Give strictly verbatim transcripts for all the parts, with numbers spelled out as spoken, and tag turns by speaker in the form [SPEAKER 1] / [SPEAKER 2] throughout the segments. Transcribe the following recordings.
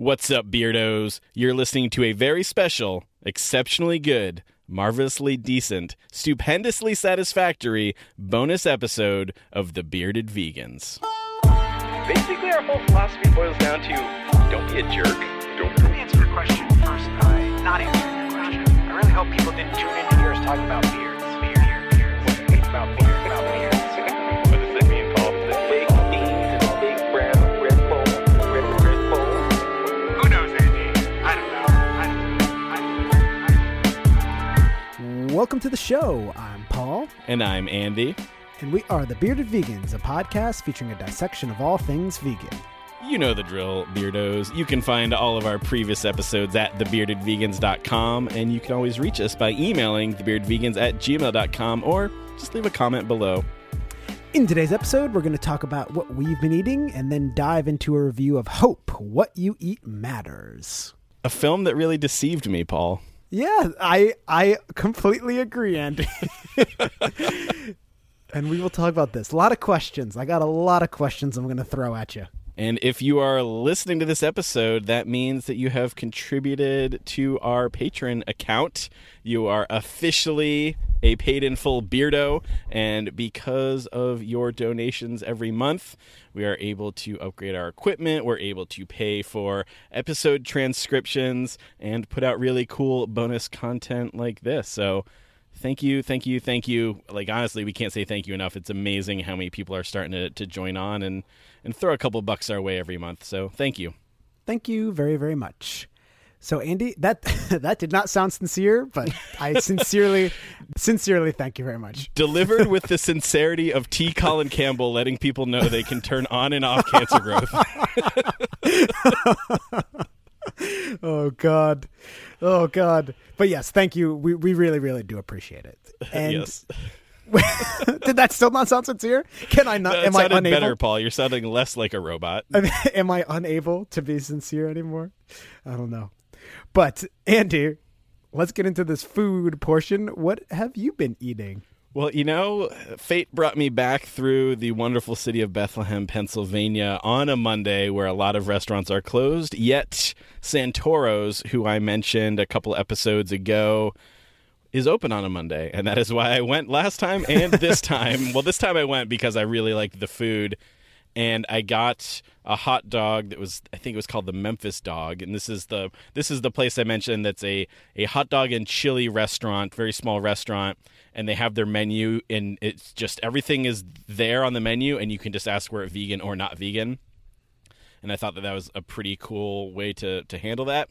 [SPEAKER 1] What's up, Beardos? You're listening to a very special, exceptionally good, marvelously decent, stupendously satisfactory bonus episode of The Bearded Vegans.
[SPEAKER 2] Basically, our whole philosophy boils down to don't be a jerk. Don't
[SPEAKER 3] Let me answer your question first. I not answering your question. I really hope people didn't tune in to hear us talk about beards. Beard, beard, beard. It's about beard, about beards.
[SPEAKER 2] What does that mean, Paul? The fake beans and fake brown red bowl, red red bowl.
[SPEAKER 3] Who knows, Andy? I don't know. I don't know. I don't know.
[SPEAKER 4] Welcome to the show. I'm Paul,
[SPEAKER 1] And I'm Andy.
[SPEAKER 4] and we are The Bearded Vegans, a podcast featuring a dissection of all things vegan.
[SPEAKER 1] You know the drill, Beardos. You can find all of our previous episodes at the bearded vegans dot com, and you can always reach us by emailing the bearded vegans at gmail dot com, or just leave a comment below.
[SPEAKER 4] In today's episode, we're going to talk about what we've been eating and then dive into a review of Hope, What You Eat Matters.
[SPEAKER 1] A film that really deceived me, Paul.
[SPEAKER 4] Yeah, I I completely agree, Andy. And we will talk about this. A lot of questions. I got a lot of questions I'm going to throw at you.
[SPEAKER 1] And if you are listening to this episode, that means that you have contributed to our Patreon account. You are officially a paid in full Beardo, and because of your donations every month, we are able to upgrade our equipment, we're able to pay for episode transcriptions, and put out really cool bonus content like this. So thank you, thank you, thank you. Like, honestly, we can't say thank you enough. It's amazing how many people are starting to, to join on and, and throw a couple bucks our way every month. So thank you.
[SPEAKER 4] Thank you very, very much. So, Andy, that that did not sound sincere, but I sincerely, sincerely thank you very much.
[SPEAKER 1] Delivered with the sincerity of T. Colin Campbell letting people know they can turn on and off cancer growth.
[SPEAKER 4] Oh, God. Oh, God. But yes, thank you. We we really, really do appreciate it. And
[SPEAKER 1] Yes.
[SPEAKER 4] did that still not sound sincere? Can I not?
[SPEAKER 1] That
[SPEAKER 4] am I
[SPEAKER 1] sounded
[SPEAKER 4] unable?
[SPEAKER 1] better, Paul. You're sounding less like a robot.
[SPEAKER 4] Am I unable to be sincere anymore? I don't know. But Andy, let's get into this food portion. What have you been eating?
[SPEAKER 1] Well, you know, fate brought me back through the wonderful city of Bethlehem, Pennsylvania on a Monday where a lot of restaurants are closed, yet Santoro's, who I mentioned a couple episodes ago, is open on a Monday, and that is why I went last time and this time. Well, this time I went because I really liked the food, and I got a hot dog that was, I think it was called the Memphis Dog, and this is the this is the place I mentioned that's a, a hot dog and chili restaurant, very small restaurant, and they have their menu, and it's just everything is there on the menu, and you can just ask where it's vegan or not vegan, and I thought that that was a pretty cool way to, to handle that.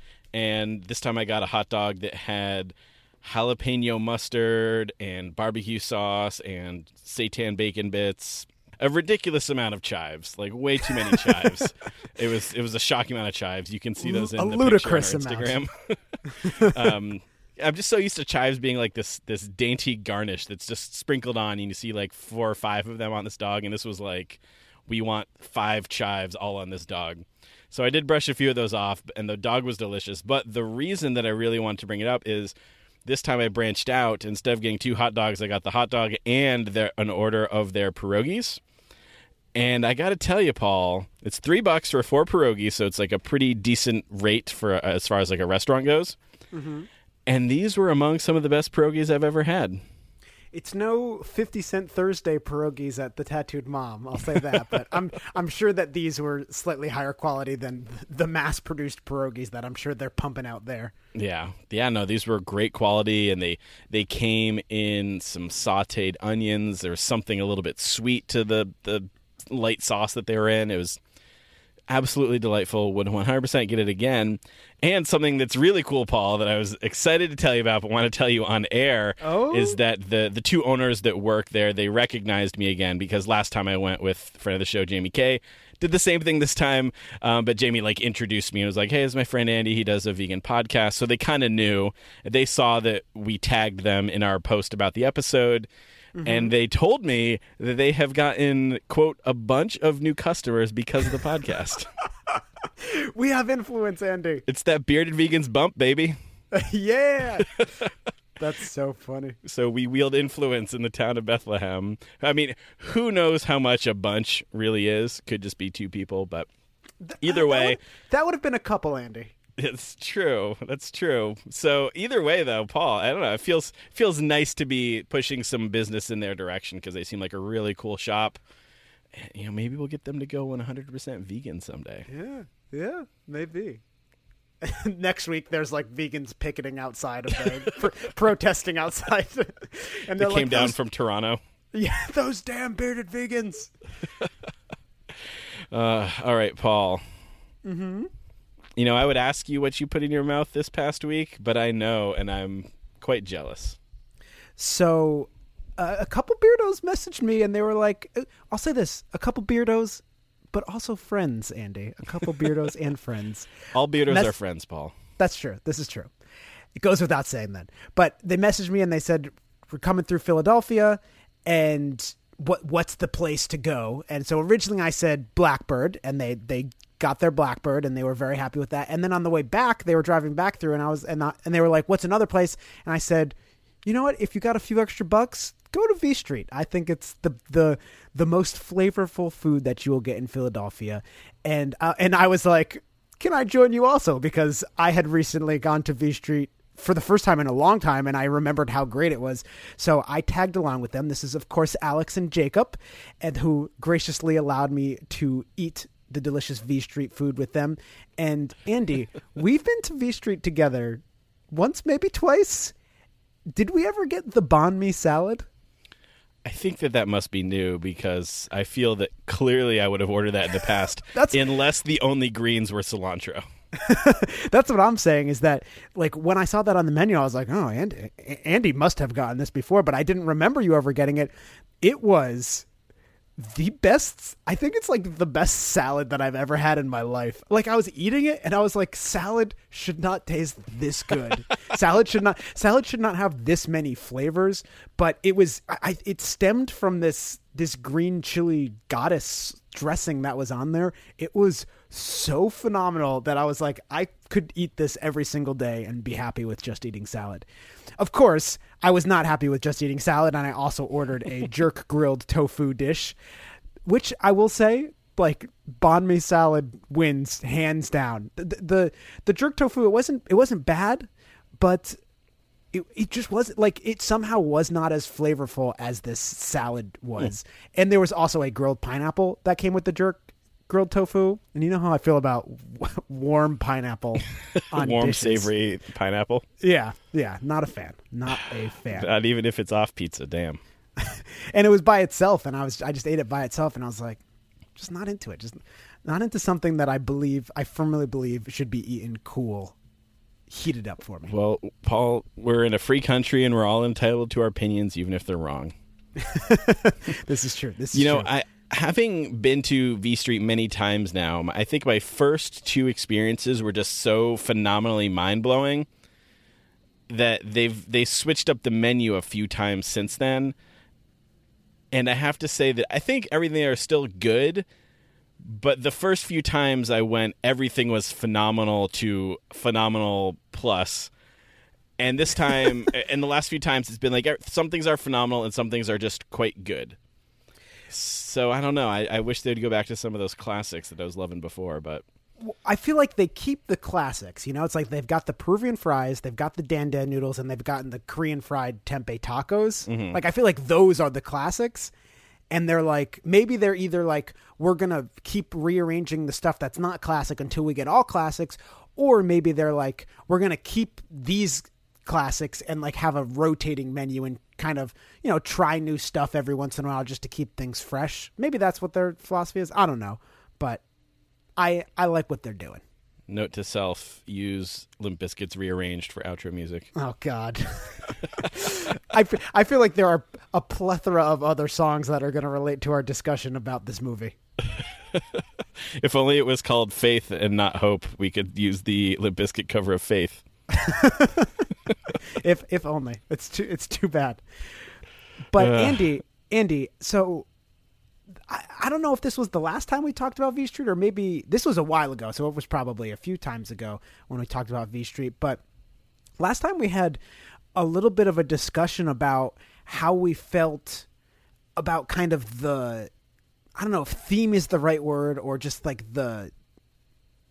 [SPEAKER 1] And this time I got a hot dog that had jalapeno mustard and barbecue sauce and seitan bacon bits. A ridiculous amount of chives, like way too many chives. It was it was a shocking amount of chives. You can see those in
[SPEAKER 4] A
[SPEAKER 1] the
[SPEAKER 4] ludicrous
[SPEAKER 1] picture on our Instagram. um, I'm just so used to chives being like this this dainty garnish that's just sprinkled on, and you see like four or five of them on this dog, and this was like, we want five chives all on this dog. So I did brush a few of those off, and the dog was delicious. But the reason that I really wanted to bring it up is this time I branched out. Instead of getting two hot dogs, I got the hot dog and their, an order of their pierogies. And I got to tell you, Paul, it's three bucks for four pierogies, so it's like a pretty decent rate for uh, as far as like a restaurant goes. Mm-hmm. And these were among some of the best pierogies I've ever had.
[SPEAKER 4] It's no fifty cent Thursday pierogies at the Tattooed Mom, I'll say that. But I'm I'm sure that these were slightly higher quality than the mass-produced pierogies that I'm sure they're pumping out there.
[SPEAKER 1] Yeah. Yeah, no, these were great quality, and they, they came in some sautéed onions. There was something a little bit sweet to the, the light sauce that they were in. It was absolutely delightful. Would one hundred percent get it again. And something that's really cool, Paul, that I was excited to tell you about but want to tell you on air
[SPEAKER 4] oh?
[SPEAKER 1] is that the the two owners that work there, they recognized me again because last time I went with friend of the show, Jamie Kay, did the same thing this time, um, but Jamie like introduced me and was like, hey, this is my friend Andy. He does a vegan podcast. So they kind of knew. They saw that we tagged them in our post about the episode. Mm-hmm. And they told me that they have gotten, quote, a bunch of new customers because of the podcast.
[SPEAKER 4] We have influence, Andy.
[SPEAKER 1] It's that Bearded Vegans bump, baby.
[SPEAKER 4] Yeah. That's so funny.
[SPEAKER 1] So we wield influence in the town of Bethlehem. I mean, who knows how much a bunch really is? Could just be two people, but Either way,
[SPEAKER 4] That would have been a couple, Andy.
[SPEAKER 1] it's true. That's true. So either way, though, Paul, I don't know. It feels feels nice to be pushing some business in their direction because they seem like a really cool shop. And, you know, maybe we'll get them to go one hundred percent vegan someday.
[SPEAKER 4] Yeah, yeah, maybe. Next week, there's like vegans picketing outside of the pr- protesting outside, and
[SPEAKER 1] They
[SPEAKER 4] they're
[SPEAKER 1] came
[SPEAKER 4] like,
[SPEAKER 1] down
[SPEAKER 4] those,
[SPEAKER 1] from Toronto.
[SPEAKER 4] yeah, those damn bearded vegans.
[SPEAKER 1] Uh, all right, Paul.
[SPEAKER 4] Mm-hmm.
[SPEAKER 1] You know, I would ask you what you put in your mouth this past week, but I know, and I'm quite jealous.
[SPEAKER 4] So, uh, a couple beardos messaged me, and they were like, "I'll say this: a couple beardos, but also friends, Andy. A couple beardos and friends.
[SPEAKER 1] All beardos
[SPEAKER 4] Mess-
[SPEAKER 1] are friends, Paul.
[SPEAKER 4] That's true. This is true. It goes without saying then. But they messaged me and they said, we're coming through Philadelphia and what what's the place to go? And so originally I said Blackbird, and they, they got their Blackbird and they were very happy with that. And then on the way back, they were driving back through and I was and, I, and they were like, what's another place? And I said, you know what? If you got a few extra bucks, go to V Street. I think it's the the the most flavorful food that you will get in Philadelphia. And uh, and I was like, can I join you also? Because I had recently gone to V Street for the first time in a long time, and I remembered how great it was. So I tagged along with them. This is, of course, Alex and Jacob, and who graciously allowed me to eat the delicious V Street food with them. And Andy, we've been to V Street together once, maybe twice. Did we ever get the banh mi salad?
[SPEAKER 1] I think that that must be new because I feel that clearly I would have ordered that in the past
[SPEAKER 4] That's-
[SPEAKER 1] unless the only greens were cilantro.
[SPEAKER 4] That's what I'm saying is that, like, when I saw that on the menu, I was like, oh, Andy, Andy must have gotten this before, but I didn't remember you ever getting it. It was the best. I think it's like the best salad that I've ever had in my life. Like, I was eating it and I was like, salad should not taste this good. salad should not, salad should not have this many flavors, but it was, I, it stemmed from this, this green chili goddess dressing that was on there. It was so phenomenal that I was like, I could eat this every single day and be happy with just eating salad. Of course, I was not happy with just eating salad, and I also ordered a jerk grilled tofu dish, which I will say, like, banh mi salad wins hands down. The the, the jerk tofu, it wasn't it wasn't bad, but it it just wasn't, like, it somehow was not as flavorful as this salad was. Mm. And there was also a grilled pineapple that came with the jerk grilled tofu, and you know how I feel about warm pineapple on
[SPEAKER 1] Warm,
[SPEAKER 4] dishes.
[SPEAKER 1] savory pineapple.
[SPEAKER 4] Yeah, yeah, not a fan. Not a fan.
[SPEAKER 1] Not even if it's off pizza, damn.
[SPEAKER 4] And it was by itself, and I was I just ate it by itself, and I was like, just not into it. Just not into something that I believe, I firmly believe should be eaten cool, heated up for me.
[SPEAKER 1] Well, Paul, we're in a free country and we're all entitled to our opinions, even if they're wrong.
[SPEAKER 4] This is true. This is
[SPEAKER 1] You know,
[SPEAKER 4] true.
[SPEAKER 1] I having been to V Street many times now, I think my first two experiences were just so phenomenally mind-blowing that they've they switched up the menu a few times since then. And I have to say that I think everything there is still good, but the first few times I went, everything was phenomenal to phenomenal plus. And this time, and the last few times, it's been like some things are phenomenal and some things are just quite good. So I don't know. I, I wish they'd go back to some of those classics that I was loving before, but
[SPEAKER 4] I feel like they keep the classics. You know, it's like they've got the Peruvian fries, they've got the dan dan noodles, and they've gotten the Korean fried tempeh tacos.
[SPEAKER 1] Mm-hmm.
[SPEAKER 4] Like, I feel like those are the classics. And they're like, maybe they're either like, we're going to keep rearranging the stuff that's not classic until we get all classics, or maybe they're like, we're going to keep these classics and like have a rotating menu and kind of, you know, try new stuff every once in a while just to keep things fresh. Maybe that's what their philosophy is. I don't know, but I I like what they're doing.
[SPEAKER 1] note to self, use Limp Bizkit's Rearranged for outro music.
[SPEAKER 4] Oh, God. I, f- I feel like there are a plethora of other songs that are going to relate to our discussion about this movie.
[SPEAKER 1] If only it was called Faith and not Hope, we could use the Limp Bizkit cover of Faith.
[SPEAKER 4] if if only. It's too it's too bad. But
[SPEAKER 1] Ugh.
[SPEAKER 4] Andy, Andy, so I, I don't know if this was the last time we talked about V Street, or maybe this was a while ago, so it was probably a few times ago when we talked about V Street. But last time we had a little bit of a discussion about how we felt about kind of the, I don't know if theme is the right word, or just like the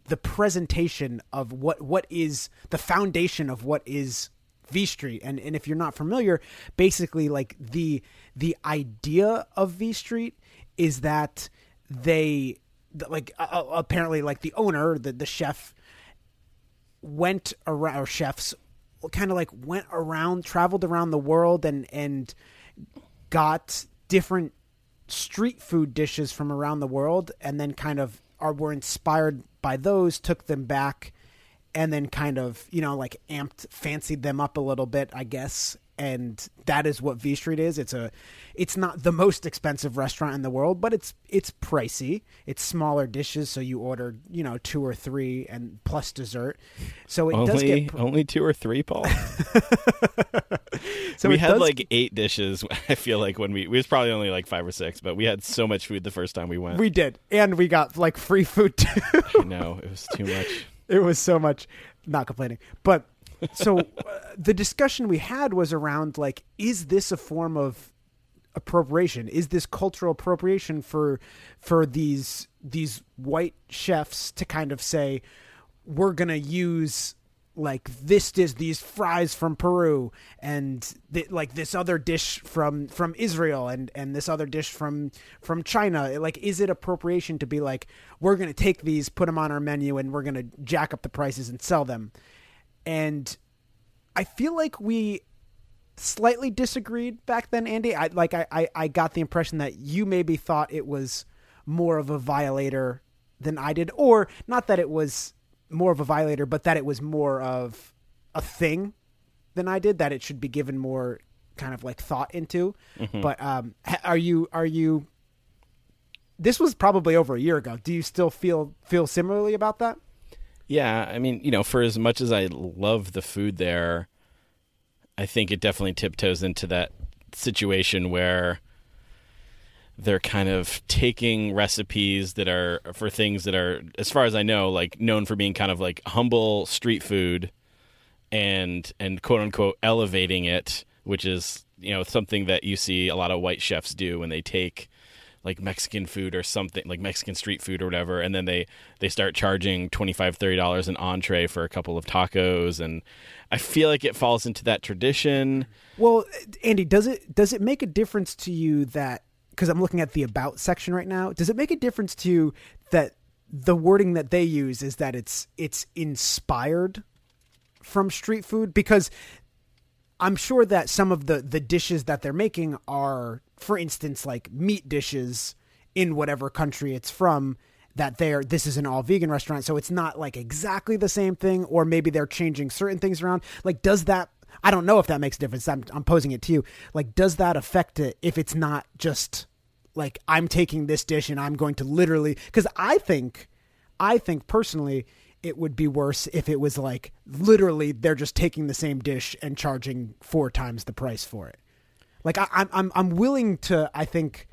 [SPEAKER 4] the presentation of what what is the foundation of what is V Street. And and if you're not familiar, basically like the the idea of V Street is that they like uh, apparently like the owner, the the chef went around, or chefs kind of like went around, traveled around the world and and got different street food dishes from around the world, and then kind of are were inspired by those, took them back, and then kind of, you know, like amped, fancied them up a little bit, I guess. And that is what V Street is. It's a, it's not the most expensive restaurant in the world, but it's it's pricey. It's smaller dishes, so you order, you know, two or three and plus dessert. So it
[SPEAKER 1] only,
[SPEAKER 4] does get pr-
[SPEAKER 1] only two or three, Paul.
[SPEAKER 4] so
[SPEAKER 1] we
[SPEAKER 4] it
[SPEAKER 1] had
[SPEAKER 4] does
[SPEAKER 1] like
[SPEAKER 4] get-
[SPEAKER 1] eight dishes. I feel like when we, it was probably only like five or six, but we had so much food the first time we went.
[SPEAKER 4] we did, and we got like free food too.
[SPEAKER 1] No, it was too much.
[SPEAKER 4] It was so much. Not complaining, but so uh, the discussion we had was around like, is this a form of appropriation? Is this cultural appropriation for for these these white chefs to kind of say, we're gonna use like this dish, these fries from Peru, and th- like this other dish from from Israel, and and this other dish from from China? Like, is it appropriation to be like, we're gonna take these, put them on our menu, and we're gonna jack up the prices and sell them? And I feel like we slightly disagreed back then, Andy. I like I, I, I got the impression that you maybe thought it was more of a violator than I did, or not that it was more of a violator, but that it was more of a thing than I did, that it should be given more kind of like thought into. Mm-hmm. But um, are you are you? This was probably over a year ago. Do you still feel feel similarly about that?
[SPEAKER 1] Yeah, I mean, you know, for as much as I love the food there, I think it definitely tiptoes into that situation where they're kind of taking recipes that are for things that are, as far as I know, like known for being kind of like humble street food, and and quote unquote elevating it, which is, you know, something that you see a lot of white chefs do when they take like Mexican food or something, like Mexican street food or whatever, and then they, they start charging twenty-five dollars, thirty dollars an entree for a couple of tacos, and I feel like it falls into that tradition.
[SPEAKER 4] Well, Andy, does it does it make a difference to you that, because I'm looking at the about section right now, does it make a difference to you that the wording that they use is that it's it's inspired from street food? Because I'm sure that some of the, the dishes that they're making are, for instance, like meat dishes in whatever country it's from, that they're, this is an all vegan restaurant, so it's not like exactly the same thing, or maybe they're changing certain things around. Like, does that, I don't know if that makes a difference. I'm, I'm posing it to you. Like, does that affect it if it's not just like, I'm taking this dish and I'm going to literally, because I think, I think personally, it would be worse if it was like literally they're just taking the same dish and charging four times the price for it. Like I, I'm, I'm, I'm willing to, I think,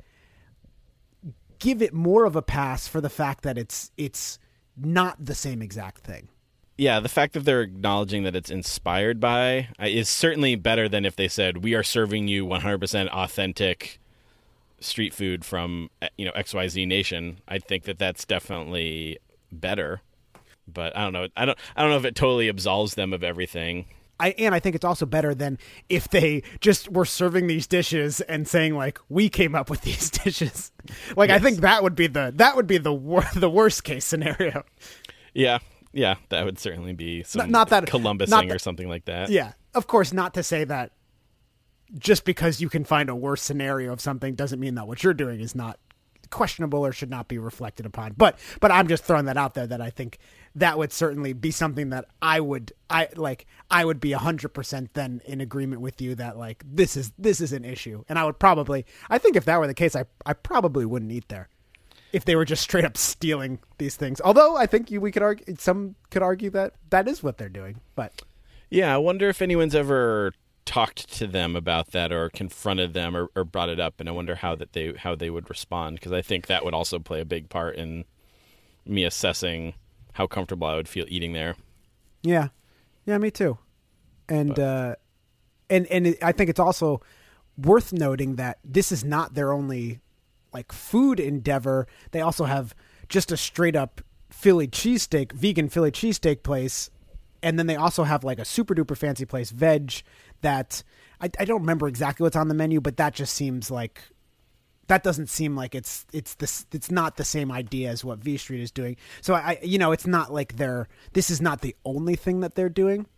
[SPEAKER 4] give it more of a pass for the fact that it's, it's not the same exact thing.
[SPEAKER 1] Yeah, the fact that they're acknowledging that it's inspired by is certainly better than if they said, we are serving you one hundred percent authentic street food from, you know, X Y Z nation. I think that that's definitely better. But I don't know. I don't. I don't know if it totally absolves them of everything.
[SPEAKER 4] I and I think it's also better than if they just were serving these dishes and saying like, we came up with these dishes. Like, yes. I think that would be the that would be the wor- the worst case scenario.
[SPEAKER 1] Yeah, yeah, that would certainly be some
[SPEAKER 4] not, not that
[SPEAKER 1] Columbusing
[SPEAKER 4] not that,
[SPEAKER 1] or something like that.
[SPEAKER 4] Yeah, of course. Not to say that just because you can find a worse scenario of something doesn't mean that what you're doing is not questionable or should not be reflected upon. But but I'm just throwing that out there, that I think that would certainly be something that I would I like I would be a hundred percent then in agreement with you that like this is this is an issue. And I would probably I think if that were the case, I I probably wouldn't eat there if they were just straight up stealing these things. Although I think you, we could argue some could argue that that is what they're doing. But
[SPEAKER 1] yeah, I wonder if anyone's ever talked to them about that or confronted them or, or brought it up, and I wonder how that they how they would respond, because I think that would also play a big part in me assessing how comfortable I would feel eating there.
[SPEAKER 4] Yeah, yeah, me too. And uh, and and it, I think it's also worth noting that this is not their only like food endeavor. They also have just a straight up Philly cheesesteak, vegan Philly cheesesteak place, and then they also have like a super duper fancy place, Veg, that I, I don't remember exactly what's on the menu, but that just seems like that doesn't seem like it's it's this it's not the same idea as what V Street is doing. So I you know it's not like they're this is not the only thing that they're doing.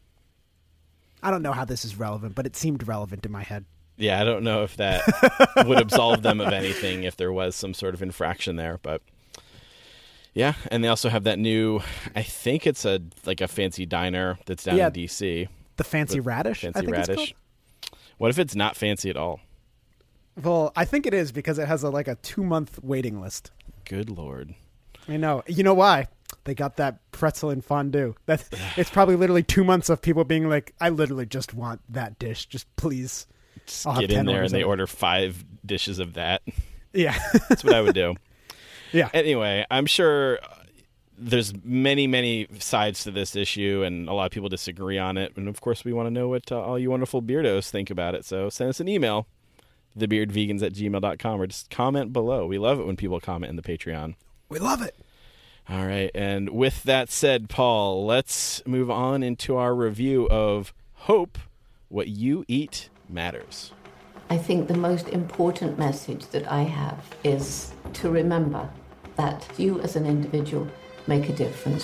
[SPEAKER 4] I don't know how this is relevant, but it seemed relevant in my head.
[SPEAKER 1] Yeah, I don't know if that would absolve them of anything if there was some sort of infraction there, but yeah, and they also have that new, I think it's a like a fancy diner that's down
[SPEAKER 4] Yeah,
[SPEAKER 1] in D C.
[SPEAKER 4] The Fancy
[SPEAKER 1] With
[SPEAKER 4] Radish,
[SPEAKER 1] Fancy
[SPEAKER 4] I think
[SPEAKER 1] Radish.
[SPEAKER 4] it's called.
[SPEAKER 1] What if it's not fancy at all?
[SPEAKER 4] Well, I think it is because it has a, like a two month waiting list.
[SPEAKER 1] Good Lord.
[SPEAKER 4] I know. You know why? They got that pretzel and fondue. That's it's probably literally two months of people being like, I literally just want that dish. Just please.
[SPEAKER 1] Just
[SPEAKER 4] I'll have
[SPEAKER 1] get in
[SPEAKER 4] ten
[SPEAKER 1] there
[SPEAKER 4] orders
[SPEAKER 1] and they
[SPEAKER 4] of it.
[SPEAKER 1] order five dishes of that.
[SPEAKER 4] Yeah.
[SPEAKER 1] That's what I would do.
[SPEAKER 4] Yeah.
[SPEAKER 1] Anyway, I'm sure there's many, many sides to this issue, and a lot of people disagree on it. And, of course, we want to know what uh, all you wonderful beardos think about it. So send us an email, the beard vegans at gmail dot com, or just comment below. We love it when people comment in the Patreon.
[SPEAKER 4] We love it.
[SPEAKER 1] All right, and with that said, Paul, let's move on into our review of Hope, What You Eat Matters.
[SPEAKER 5] I think the most important message that I have is to remember that you as an individual make a difference.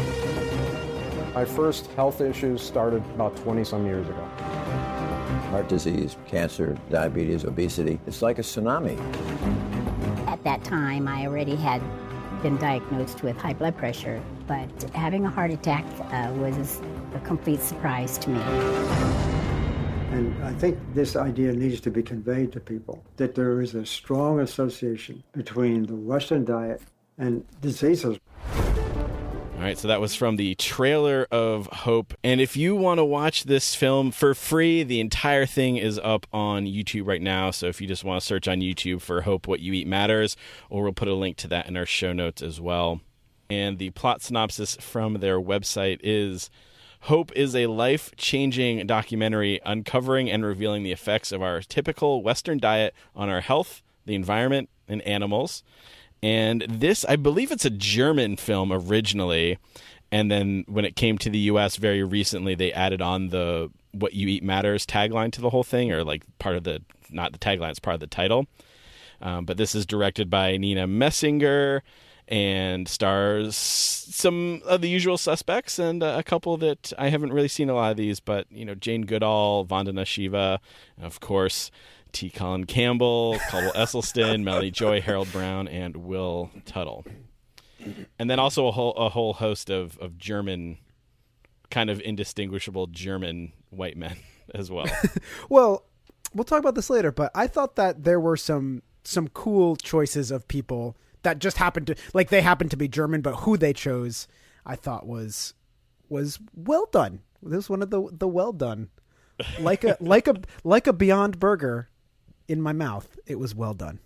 [SPEAKER 6] My first health issues started about twenty some years ago.
[SPEAKER 7] Heart disease, cancer, diabetes, obesity. It's like a tsunami.
[SPEAKER 8] At that time, I already had been diagnosed with high blood pressure, but having a heart attack uh, was a complete surprise to me.
[SPEAKER 9] And I think this idea needs to be conveyed to people, that there is a strong association between the Western diet and diseases.
[SPEAKER 1] All right, so that was from the trailer of Hope. And if you want to watch this film for free, the entire thing is up on YouTube right now. So if you just want to search on YouTube for Hope, What You Eat Matters, or we'll put a link to that in our show notes as well. And the plot synopsis from their website is: Hope is a life-changing documentary uncovering and revealing the effects of our typical Western diet on our health, the environment, and animals. And this, I believe it's a German film originally, and then when it came to the U S very recently, they added on the What You Eat Matters tagline to the whole thing, or like part of the, not the tagline, it's part of the title. Um, but this is directed by Nina Messinger and stars some of the usual suspects and uh, a couple that I haven't really seen a lot of these, but, you know, Jane Goodall, Vandana Shiva, of course, T. Colin Campbell, Caldwell Esselstyn, Melanie Joy, Harold Brown, and Will Tuttle. And then also a whole a whole host of, of German, kind of indistinguishable German white men as well.
[SPEAKER 4] Well, we'll talk about this later, but I thought that there were some some cool choices of people that just happened to, like, they happened to be German, but who they chose, I thought was was well done. This was one of the the well done, like a like a like a Beyond Burger in my mouth. It was well done.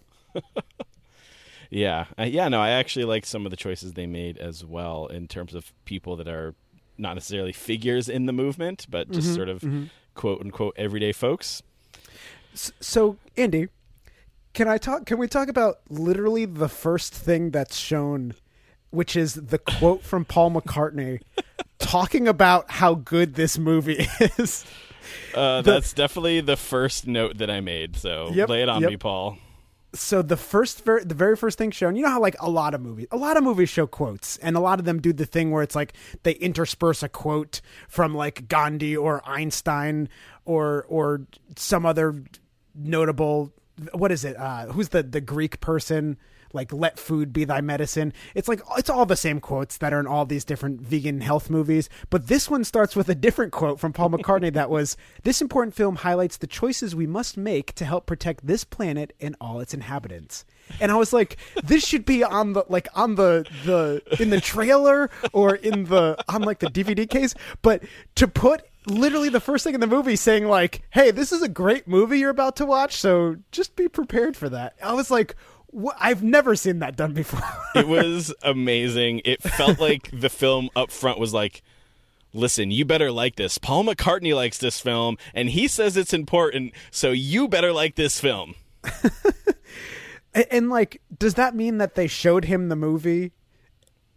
[SPEAKER 1] Yeah, uh, yeah. No, I actually like some of the choices they made as well in terms of people that are not necessarily figures in the movement, but just
[SPEAKER 4] Mm-hmm,
[SPEAKER 1] sort of
[SPEAKER 4] mm-hmm.
[SPEAKER 1] quote unquote everyday folks.
[SPEAKER 4] So, Andy, can I talk? Can we talk about literally the first thing that's shown, which is the quote from Paul McCartney talking about how good this movie is?
[SPEAKER 1] Uh,
[SPEAKER 4] The-
[SPEAKER 1] that's definitely the first note that I made. So
[SPEAKER 4] Yep,
[SPEAKER 1] lay it on
[SPEAKER 4] yep.
[SPEAKER 1] me, Paul.
[SPEAKER 4] So the first, ver- the very first thing shown, you know how like a lot of movies, a lot of movies show quotes, and a lot of them do the thing where it's like they intersperse a quote from like Gandhi or Einstein or or some other notable. What is it? Uh, who's the the Greek person? Like, let food be thy medicine. It's like, it's all the same quotes that are in all these different vegan health movies. But this one starts with a different quote from Paul McCartney that was, this important film highlights the choices we must make to help protect this planet and all its inhabitants. And I was like, this should be on the, like on the, the, in the trailer or in the, on like the D V D case. But to put literally the first thing in the movie saying like, hey, this is a great movie you're about to watch, so just be prepared for that. I was like, Wh- I've never seen that done before.
[SPEAKER 1] It was amazing. It felt like the film up front was like, listen, you better like this. Paul McCartney likes this film, and he says it's important, so you better like this film.
[SPEAKER 4] and, and like, does that mean that they showed him the movie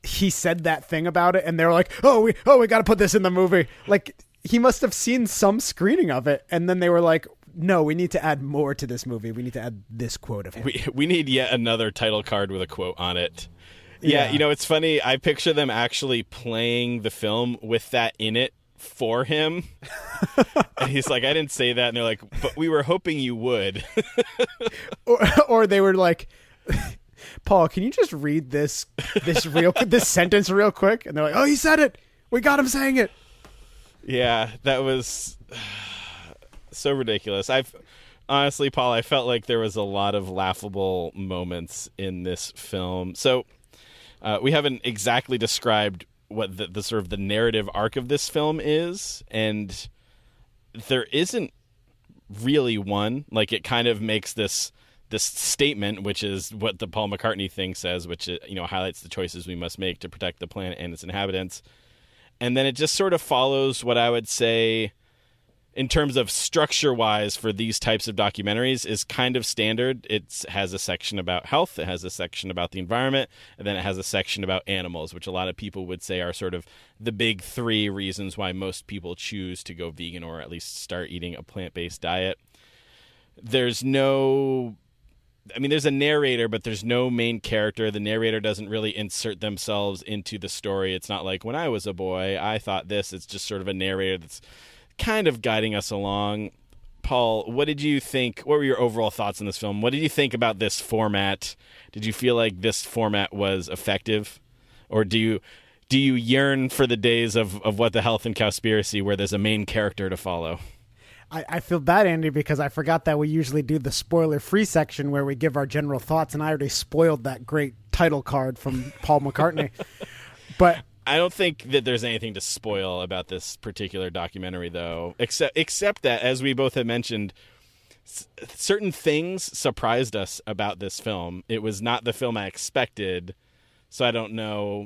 [SPEAKER 4] he said that thing about it, and they're like, "Oh, we oh we got to put this in the movie." Like he must have seen some screening of it, and then they were like, "No, we need to add more to this movie. We need to add this quote of him."
[SPEAKER 1] We we need yet another title card with a quote on it. Yeah,
[SPEAKER 4] Yeah.
[SPEAKER 1] you know, it's funny. I picture them actually playing the film with that in it for him. And he's like, I didn't say that. And they're like, but we were hoping you would.
[SPEAKER 4] or, or they were like, "Paul, can you just read this this real this sentence real quick?" And they're like, "Oh, he said it. We got him saying it."
[SPEAKER 1] Yeah, that was so ridiculous. I've honestly, Paul, I felt like there was a lot of laughable moments in this film. So uh, we haven't exactly described what the, the sort of the narrative arc of this film is, and there isn't really one. Like, it kind of makes this this statement, which is what the Paul McCartney thing says, which, you know, highlights the choices we must make to protect the planet and its inhabitants. And then it just sort of follows what I would say, in terms of structure-wise for these types of documentaries, is kind of standard. It has a section about health, it has a section about the environment, and then it has a section about animals, which a lot of people would say are sort of the big three reasons why most people choose to go vegan or at least start eating a plant-based diet. There's no... I mean, there's a narrator, but there's no main character. The narrator doesn't really insert themselves into the story. It's not like, when I was a boy, I thought this. It's just sort of a narrator that's kind of guiding us along. Paul, what did you think? What were your overall thoughts on this film? What did you think about this format? Did you feel like this format was effective? Or do you do you yearn for the days of, of What the Health and Cowspiracy, where there's a main character to follow?
[SPEAKER 4] I, I feel bad, Andy, because I forgot that we usually do the spoiler-free section where we give our general thoughts, and I already spoiled that great title card from Paul McCartney. But
[SPEAKER 1] I don't think that there's anything to spoil about this particular documentary, though, except except that, as we both have mentioned, s- certain things surprised us about this film. It was not the film I expected, so I don't know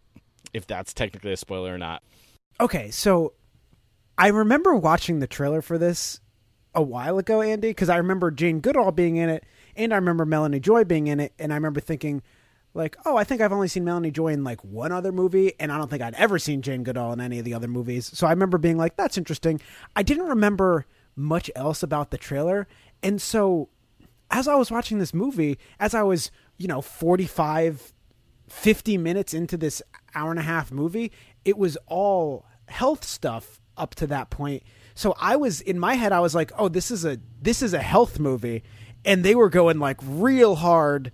[SPEAKER 1] if that's technically a spoiler or not.
[SPEAKER 4] okay, so I remember watching the trailer for this a while ago, Andy, because I remember Jane Goodall being in it, and I remember Melanie Joy being in it, and I remember thinking, like, oh, I think I've only seen Melanie Joy in like one other movie, and I don't think I'd ever seen Jane Goodall in any of the other movies. So I remember being like, that's interesting. I didn't remember much else about the trailer. And so as I was watching this movie, as I was, you know, forty-five, fifty minutes into this hour and a half movie, it was all health stuff up to that point. So I was, in my head, I was like, oh, this is a, this is a health movie. And they were going like real hard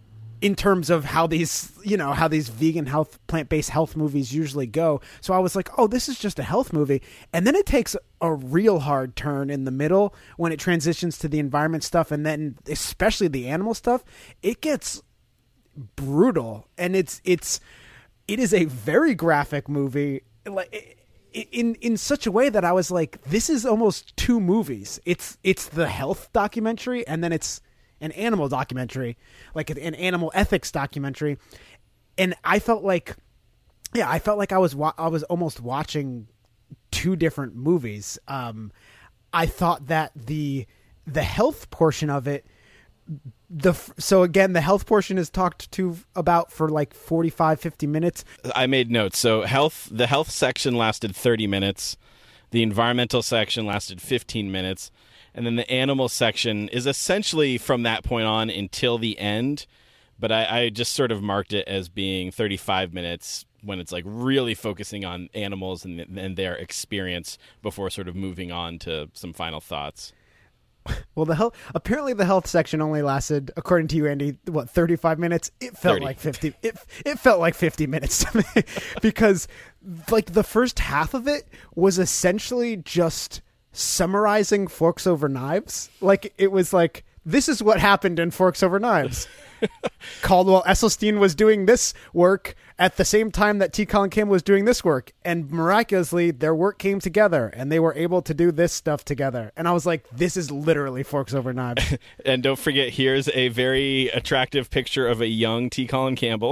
[SPEAKER 4] in terms of how these, you know, how these vegan health, plant-based health movies usually go. So I was like, oh, this is just a health movie. And then it takes a real hard turn in the middle when it transitions to the environment stuff. And then especially the animal stuff, it gets brutal. And it's, it's, it is a very graphic movie. Like, in in such a way that I was like, this is almost two movies. It's it's the health documentary, and then it's an animal documentary, like an animal ethics documentary. And I felt like, yeah, I felt like I was wa- I was almost watching two different movies. Um, I thought that the the health portion of it, the so again the health portion is talked to about for like forty-five, fifty minutes.
[SPEAKER 1] I made notes. So health, the health section lasted thirty minutes. The environmental section lasted fifteen minutes. And then the animal section is essentially from that point on until the end. But I, I just sort of marked it as being thirty-five minutes when it's like really focusing on animals and, and their experience before sort of moving on to some final thoughts.
[SPEAKER 4] Well, the health apparently the health section only lasted, according to you, Andy, what, thirty-five minutes? It felt
[SPEAKER 1] thirty.
[SPEAKER 4] like fifty. It it felt like fifty minutes to me because, like, the first half of it was essentially just summarizing Forks Over Knives. Like, it was like, this is what happened in Forks Over Knives. Caldwell Esselstyn was doing this work at the same time that T. Colin Campbell was doing this work, and miraculously their work came together and they were able to do this stuff together. And I was like, this is literally Forks Over Knives.
[SPEAKER 1] And don't forget, here's a very attractive picture of a young T. Colin Campbell.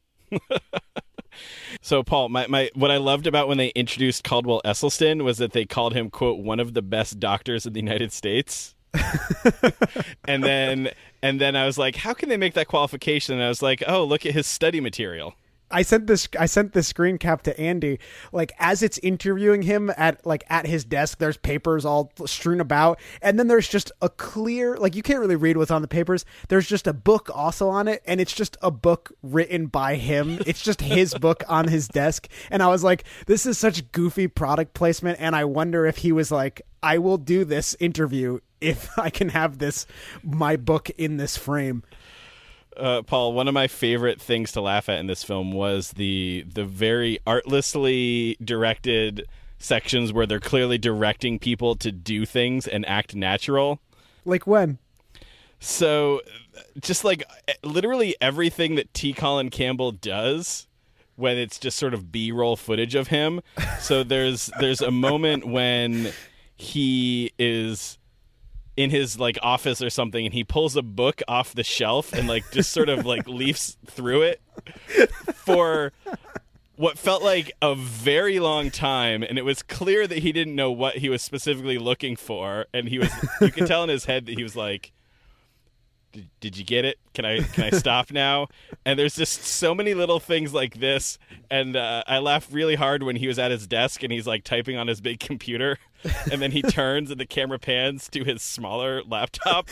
[SPEAKER 1] So, Paul, my, my what I loved about when they introduced Caldwell Esselstyn was that they called him, quote, one of the best doctors in the United States. and then and then I was like, how can they make that qualification? And I was like, oh, look at his study material.
[SPEAKER 4] I sent this I sent this screen cap to Andy. Like as it's interviewing him at like at his desk, there's papers all strewn about, and then there's just a clear, like you can't really read what's on the papers. There's just a book also on it, and it's just a book written by him. It's just his book on his desk, and I was like, this is such goofy product placement, and I wonder if he was like, I will do this interview if I can have this my book in this frame.
[SPEAKER 1] Uh, Paul, one of my favorite things to laugh at in this film was the the very artlessly directed sections where they're clearly directing people to do things and act natural.
[SPEAKER 4] Like when?
[SPEAKER 1] So, just like literally everything that T. Colin Campbell does when it's just sort of B-roll footage of him. So there's there's a moment when he is in his like office or something, and he pulls a book off the shelf and like just sort of like leafs through it for what felt like a very long time, and it was clear that he didn't know what he was specifically looking for, and he was you could tell in his head that he was like, Did, did you get it? Can I can I stop now? And there's just so many little things like this. And uh, I laughed really hard when he was at his desk and he's like typing on his big computer. And then he turns and the camera pans to his smaller laptop.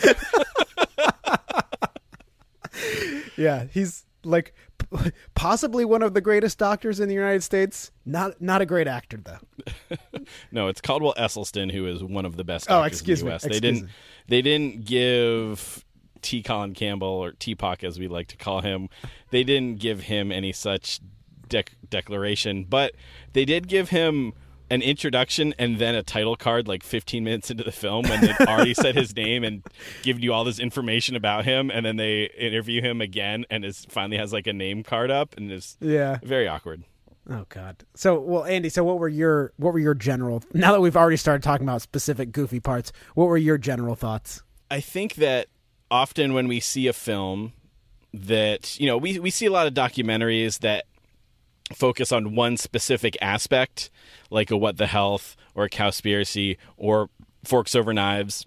[SPEAKER 4] Yeah, he's like p- possibly one of the greatest doctors in the United States. Not not a great actor, though.
[SPEAKER 1] No, it's Caldwell Esselstyn, who is one of the best
[SPEAKER 4] Oh,
[SPEAKER 1] doctors
[SPEAKER 4] excuse
[SPEAKER 1] in the
[SPEAKER 4] me.
[SPEAKER 1] U S.
[SPEAKER 4] Excuse
[SPEAKER 1] They didn't
[SPEAKER 4] me.
[SPEAKER 1] they didn't give T. Colin Campbell, or T-Poc as we like to call him, they didn't give him any such dec- declaration, but they did give him an introduction and then a title card like fifteen minutes into the film when they already said his name and given you all this information about him, and then they interview him again and is finally has like a name card up, and it's
[SPEAKER 4] Yeah.
[SPEAKER 1] very awkward.
[SPEAKER 4] Oh God. So, well, Andy, so what were your what were your general, now that we've already started talking about specific goofy parts, what were your general thoughts?
[SPEAKER 1] I think that often when we see a film that, you know, we, we see a lot of documentaries that focus on one specific aspect, like a What the Health or a Cowspiracy or Forks Over Knives.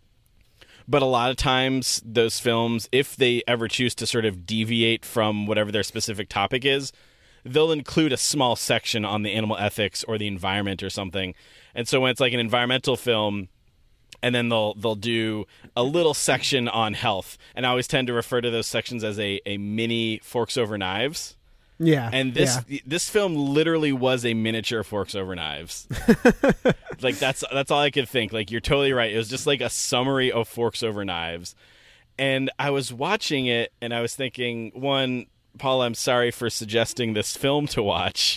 [SPEAKER 1] But a lot of times those films, if they ever choose to sort of deviate from whatever their specific topic is, they'll include a small section on the animal ethics or the environment or something. And so when it's like an environmental film, and then they'll they'll do a little section on health. And I always tend to refer to those sections as a, a mini Forks Over Knives.
[SPEAKER 4] Yeah.
[SPEAKER 1] And this
[SPEAKER 4] yeah.
[SPEAKER 1] this film literally was a miniature Forks Over Knives. Like that's that's all I could think. Like you're totally right. It was just like a summary of Forks Over Knives. And I was watching it and I was thinking, one, Paul, I'm sorry for suggesting this film to watch.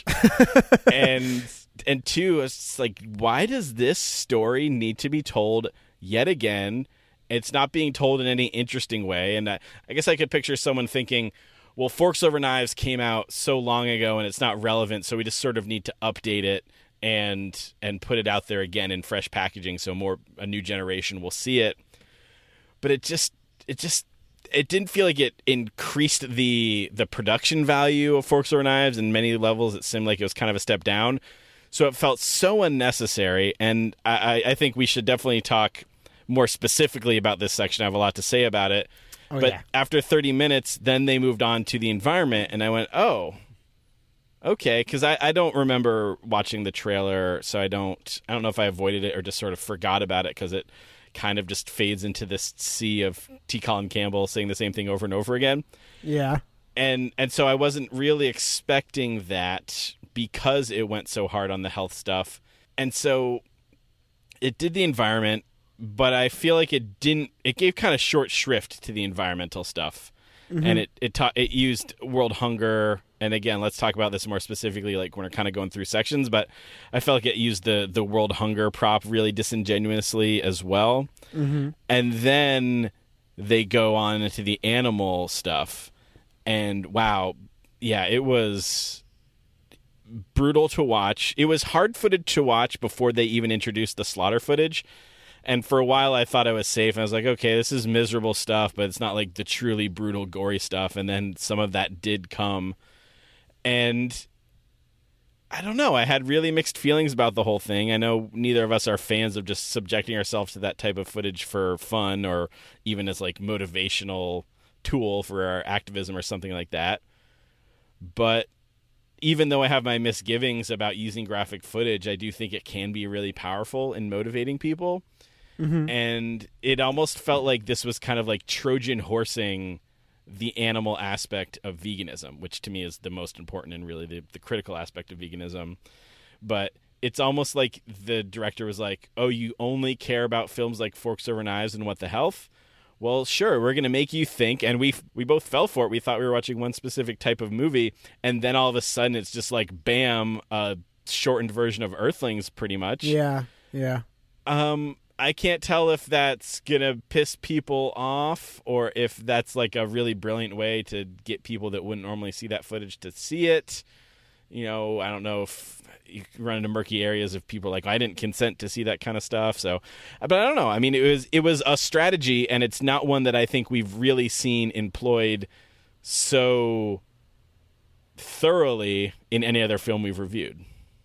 [SPEAKER 1] and and two, it's like, why does this story need to be told yet again? It's not being told in any interesting way. And I, I guess I could picture someone thinking, well, Forks Over Knives came out so long ago and it's not relevant, so we just sort of need to update it and and put it out there again in fresh packaging so more a new generation will see it. But it just it just it didn't feel like it increased the the production value of Forks Over Knives. In many levels, it seemed like it was kind of a step down. So it felt so unnecessary, and I, I think we should definitely talk more specifically about this section. I have a lot to say about it.
[SPEAKER 4] Oh,
[SPEAKER 1] but
[SPEAKER 4] yeah.
[SPEAKER 1] after thirty minutes, then they moved on to the environment, and I went, oh, okay, because I, I don't remember watching the trailer, so I don't I don't know if I avoided it or just sort of forgot about it because it kind of just fades into this sea of T. Colin Campbell saying the same thing over and over again.
[SPEAKER 4] Yeah.
[SPEAKER 1] And and so I wasn't really expecting that because it went so hard on the health stuff. And so it did the environment, but I feel like it didn't it gave kind of short shrift to the environmental stuff. Mm-hmm. And it it ta- it used world hunger, and again, let's talk about this more specifically like when we're kind of going through sections, but I felt like it used the the world hunger prop really disingenuously as well.
[SPEAKER 4] Mm-hmm.
[SPEAKER 1] And then they go on into the animal stuff. And wow, yeah, it was brutal to watch. It was hard-footed to watch before they even introduced the slaughter footage. And for a while, I thought I was safe. I was like, okay, this is miserable stuff, but it's not like the truly brutal, gory stuff. And then some of that did come. And I don't know. I had really mixed feelings about the whole thing. I know neither of us are fans of just subjecting ourselves to that type of footage for fun or even as like motivational tool for our activism or something like that. But even though I have my misgivings about using graphic footage, I do think it can be really powerful in motivating people. Mm-hmm. And it almost felt like this was kind of like Trojan horsing the animal aspect of veganism, which to me is the most important and really the, the critical aspect of veganism. But it's almost like the director was like, oh, you only care about films like Forks Over Knives and What the Health? Well, sure, we're going to make you think. And we we both fell for it. We thought we were watching one specific type of movie. And then all of a sudden it's just like, bam, a shortened version of Earthlings pretty much.
[SPEAKER 4] Yeah, yeah.
[SPEAKER 1] Um, I can't tell if that's going to piss people off or if that's like a really brilliant way to get people that wouldn't normally see that footage to see it. You know, I don't know if you run into murky areas of people like, I didn't consent to see that kind of stuff. So, but I don't know. I mean, it was it was a strategy, and it's not one that I think we've really seen employed so thoroughly in any other film we've reviewed.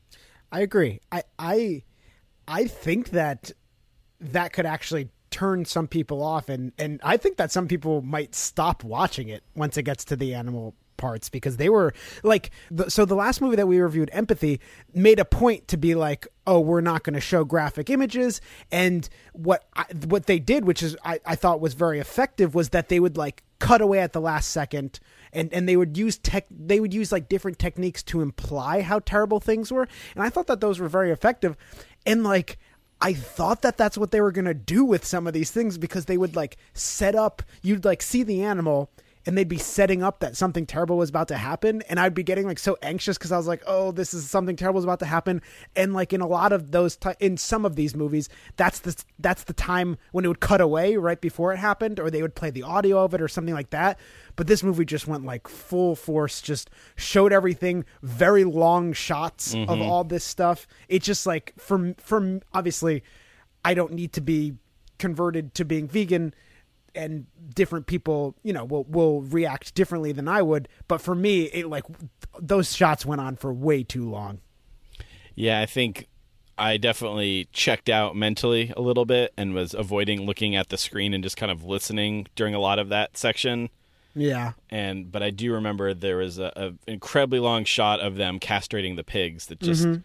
[SPEAKER 4] I agree. I I I think that that could actually turn some people off, and and I think that some people might stop watching it once it gets to the animal parts, because they were like, the, so the last movie that we reviewed, Empathy, made a point to be like, oh, we're not going to show graphic images. And what I, what they did, which is I, I thought was very effective, was that they would like cut away at the last second, and and they would use tech they would use like different techniques to imply how terrible things were, and I thought that those were very effective. And like, I thought that that's what they were going to do with some of these things, because they would like set up, you'd like see the animal and they'd be setting up that something terrible was about to happen. And I'd be getting like so anxious because I was like, oh, this is something terrible is about to happen. And like in a lot of those, t- in some of these movies, that's the, that's the time when it would cut away right before it happened, or they would play the audio of it or something like that. But this movie just went like full force, just showed everything, very long shots mm-hmm. of all this stuff. It just like, for, for obviously I don't need to be converted to being vegan, and different people, you know, will, will react differently than I would. But for me, it like those shots went on for way too long.
[SPEAKER 1] Yeah, I think I definitely checked out mentally a little bit and was avoiding looking at the screen and just kind of listening during a lot of that section.
[SPEAKER 4] Yeah.
[SPEAKER 1] And, but I do remember there was a, a incredibly long shot of them castrating the pigs that just, mm-hmm.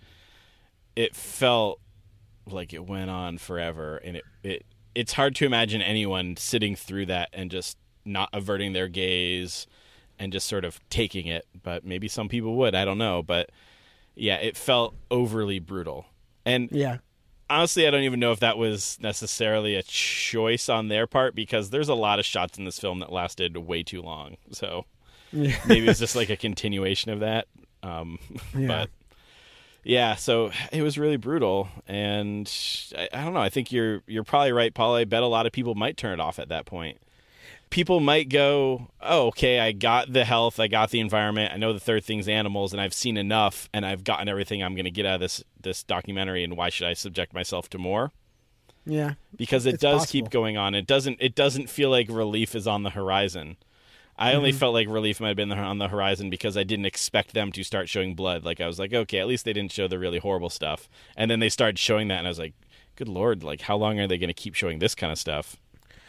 [SPEAKER 1] it felt like it went on forever. And it, it, it's hard to imagine anyone sitting through that and just not averting their gaze and just sort of taking it. But maybe some people would. I don't know. But yeah, it felt overly brutal. And
[SPEAKER 4] yeah,
[SPEAKER 1] honestly, I don't even know if that was necessarily a choice on their part, because there's a lot of shots in this film that lasted way too long. So yeah. Maybe it's just like a continuation of that. Um, yeah. But yeah, so it was really brutal, and I, I don't know. I think you're you're probably right, Paul. I bet a lot of people might turn it off at that point. People might go, oh, okay, I got the health, I got the environment, I know the third thing's animals, and I've seen enough, and I've gotten everything I'm going to get out of this this documentary, and why should I subject myself to more?
[SPEAKER 4] Yeah,
[SPEAKER 1] because it
[SPEAKER 4] it's
[SPEAKER 1] does
[SPEAKER 4] possible.
[SPEAKER 1] keep going on. It doesn't it doesn't feel like relief is on the horizon. I only mm-hmm. felt like relief might have been on the horizon because I didn't expect them to start showing blood. Like, I was like, okay, at least they didn't show the really horrible stuff. And then they started showing that, and I was like, good Lord, like, how long are they going to keep showing this kind of stuff?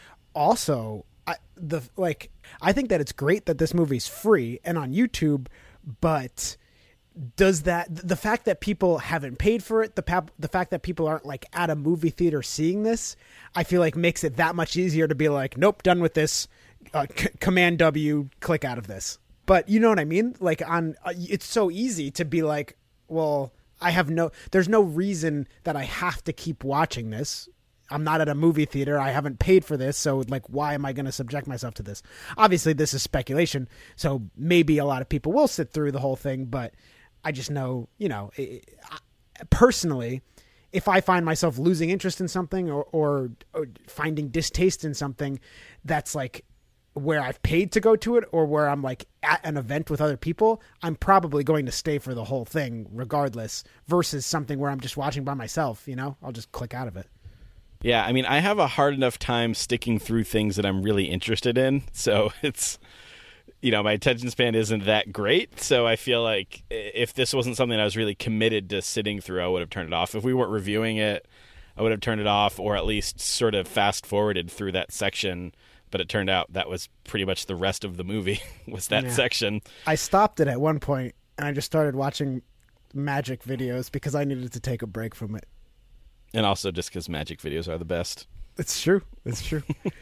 [SPEAKER 4] Also, I, the like, I think that it's great that this movie's free and on YouTube, but does that, the fact that people haven't paid for it, the pap, the fact that people aren't like at a movie theater seeing this, I feel like makes it that much easier to be like, nope, done with this. Uh, c- command W, click out of this. But you know what I mean? Like, on, uh, it's so easy to be like, well, I have no, there's no reason that I have to keep watching this. I'm not at a movie theater. I haven't paid for this. So like, why am I going to subject myself to this? Obviously this is speculation. So maybe a lot of people will sit through the whole thing, but I just know, you know, it, I, personally, if I find myself losing interest in something or, or, or finding distaste in something that's like, where I've paid to go to it, or where I'm like at an event with other people, I'm probably going to stay for the whole thing regardless, versus something where I'm just watching by myself, you know, I'll just click out of it.
[SPEAKER 1] Yeah. I mean, I have a hard enough time sticking through things that I'm really interested in. So it's, you know, my attention span isn't that great. So I feel like if this wasn't something I was really committed to sitting through, I would have turned it off. If we weren't reviewing it, I would have turned it off, or at least sort of fast forwarded through that section. But it turned out that was pretty much the rest of the movie was that
[SPEAKER 4] yeah.
[SPEAKER 1] section.
[SPEAKER 4] I stopped it at one point and I just started watching magic videos because I needed to take a break from it.
[SPEAKER 1] And also just because magic videos are the best.
[SPEAKER 4] It's true. It's true.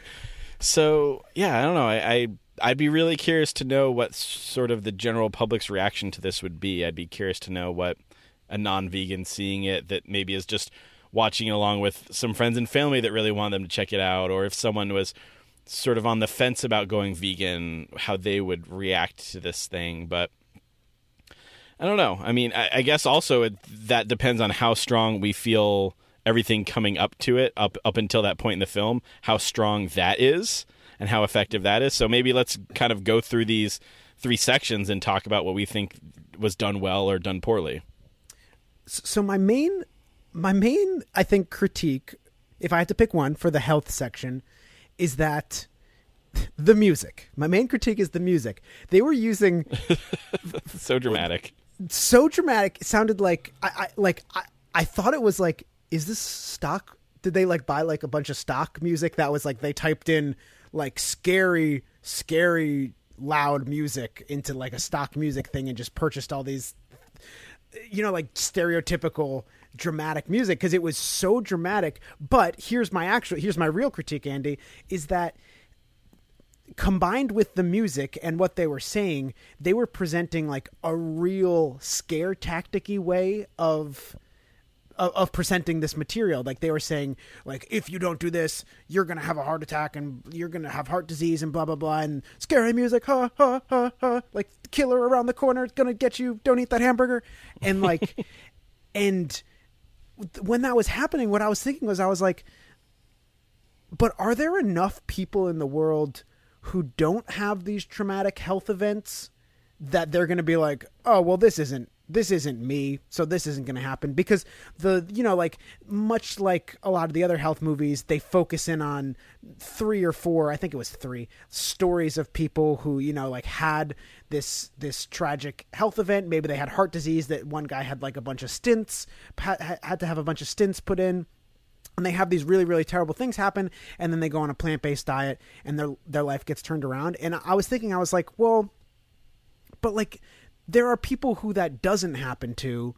[SPEAKER 1] So, yeah, I don't know. I, I, I'd be really curious to know what sort of the general public's reaction to this would be. I'd be curious to know what a non-vegan seeing it that maybe is just watching it along with some friends and family that really want them to check it out, or if someone was sort of on the fence about going vegan, how they would react to this thing. But I don't know. I mean, I, I guess also it, that depends on how strong we feel everything coming up to it, up up until that point in the film, how strong that is and how effective that is. So maybe let's kind of go through these three sections and talk about what we think was done well or done poorly.
[SPEAKER 4] So my main, my main, I think, critique, if I had to pick one for the health section, is that the music. My main critique is the music. They were using
[SPEAKER 1] so dramatic,
[SPEAKER 4] so dramatic. It sounded like I, I like I, I thought it was like, is this stock? Did they like buy like a bunch of stock music that was like they typed in like scary, scary, loud music into like a stock music thing and just purchased all these, you know, like stereotypical dramatic music because it was so dramatic. But here's my actual, here's my real critique, Andy, is that combined with the music and what they were saying, they were presenting like a real scare tactic-y way of, of of presenting this material. Like they were saying, like, if you don't do this, you're going to have a heart attack and you're going to have heart disease and blah, blah, blah. And scary music, ha, ha, ha, ha. Like killer around the corner, it's going to get you. Don't eat that hamburger. And like, and when that was happening, what I was thinking was, I was like, but are there enough people in the world who don't have these traumatic health events that they're going to be like, oh, well, this isn't, this isn't me, so this isn't going to happen? Because the, you know, like much like a lot of the other health movies, they focus in on three or four, I think it was three stories of people who, you know, like had this, this tragic health event. Maybe they had heart disease, that one guy had like a bunch of stents, had, had to have a bunch of stents put in. And they have these really, really terrible things happen, and then they go on a plant-based diet, and their their life gets turned around. And I was thinking, I was like, well, but like, there are people who that doesn't happen to,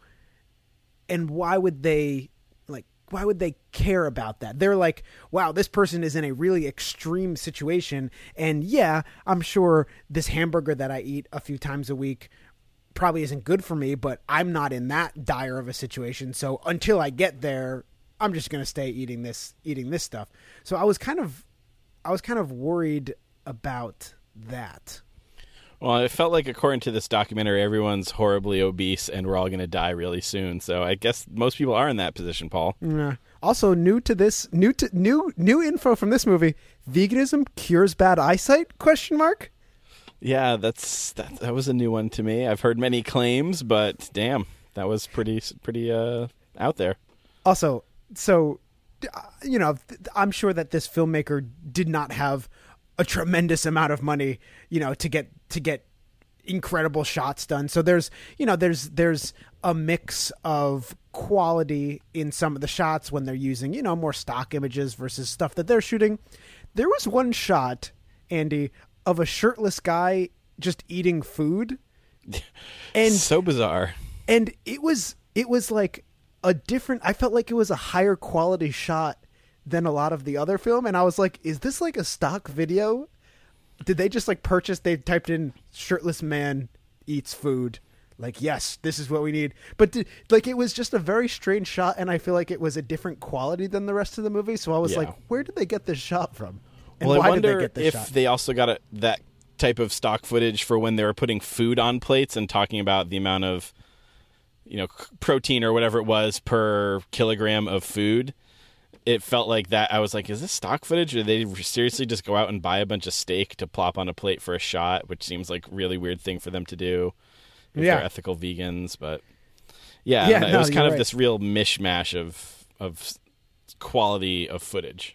[SPEAKER 4] and why would they, like, why would they care about that? They're like, wow, this person is in a really extreme situation, and yeah, I'm sure this hamburger that I eat a few times a week probably isn't good for me, but I'm not in that dire of a situation, so until I get there, I'm just going to stay eating this, eating this stuff. So I was kind of, I was kind of worried about that.
[SPEAKER 1] Well, it felt like, according to this documentary, everyone's horribly obese and we're all going to die really soon. So I guess most people are in that position, Paul.
[SPEAKER 4] Yeah. Also, new to this, new to new, new info from this movie: veganism cures bad eyesight? Question mark.
[SPEAKER 1] Yeah, that's that. That was a new one to me. I've heard many claims, but damn, that was pretty, pretty uh, out there.
[SPEAKER 4] Also. So, you know, I'm sure that this filmmaker did not have a tremendous amount of money, you know, to get to get incredible shots done. So there's, you know, there's there's a mix of quality in some of the shots when they're using, you know, more stock images versus stuff that they're shooting. There was one shot, Andy, of a shirtless guy just eating food. And
[SPEAKER 1] so bizarre.
[SPEAKER 4] And it was it was like a different, I felt like it was a higher quality shot than a lot of the other film. And I was like, is this like a stock video? Did they just like purchase, they typed in shirtless man eats food. Like, yes, this is what we need. But did, like, it was just a very strange shot. And I feel like it was a different quality than the rest of the movie. So I was
[SPEAKER 1] yeah.
[SPEAKER 4] like, where did they get this shot from? And
[SPEAKER 1] well,
[SPEAKER 4] why
[SPEAKER 1] I wonder
[SPEAKER 4] did they get this
[SPEAKER 1] if
[SPEAKER 4] shot?
[SPEAKER 1] they also got a, that type of stock footage for when they were putting food on plates and talking about the amount of, you know, protein or whatever it was per kilogram of food. It felt like that. I was like, is this stock footage, or did they seriously just go out and buy a bunch of steak to plop on a plate for a shot, which seems like a really weird thing for them to do if
[SPEAKER 4] yeah.
[SPEAKER 1] they're ethical vegans. But yeah,
[SPEAKER 4] yeah
[SPEAKER 1] it
[SPEAKER 4] no,
[SPEAKER 1] was kind of
[SPEAKER 4] right.
[SPEAKER 1] this real mishmash of of quality of footage.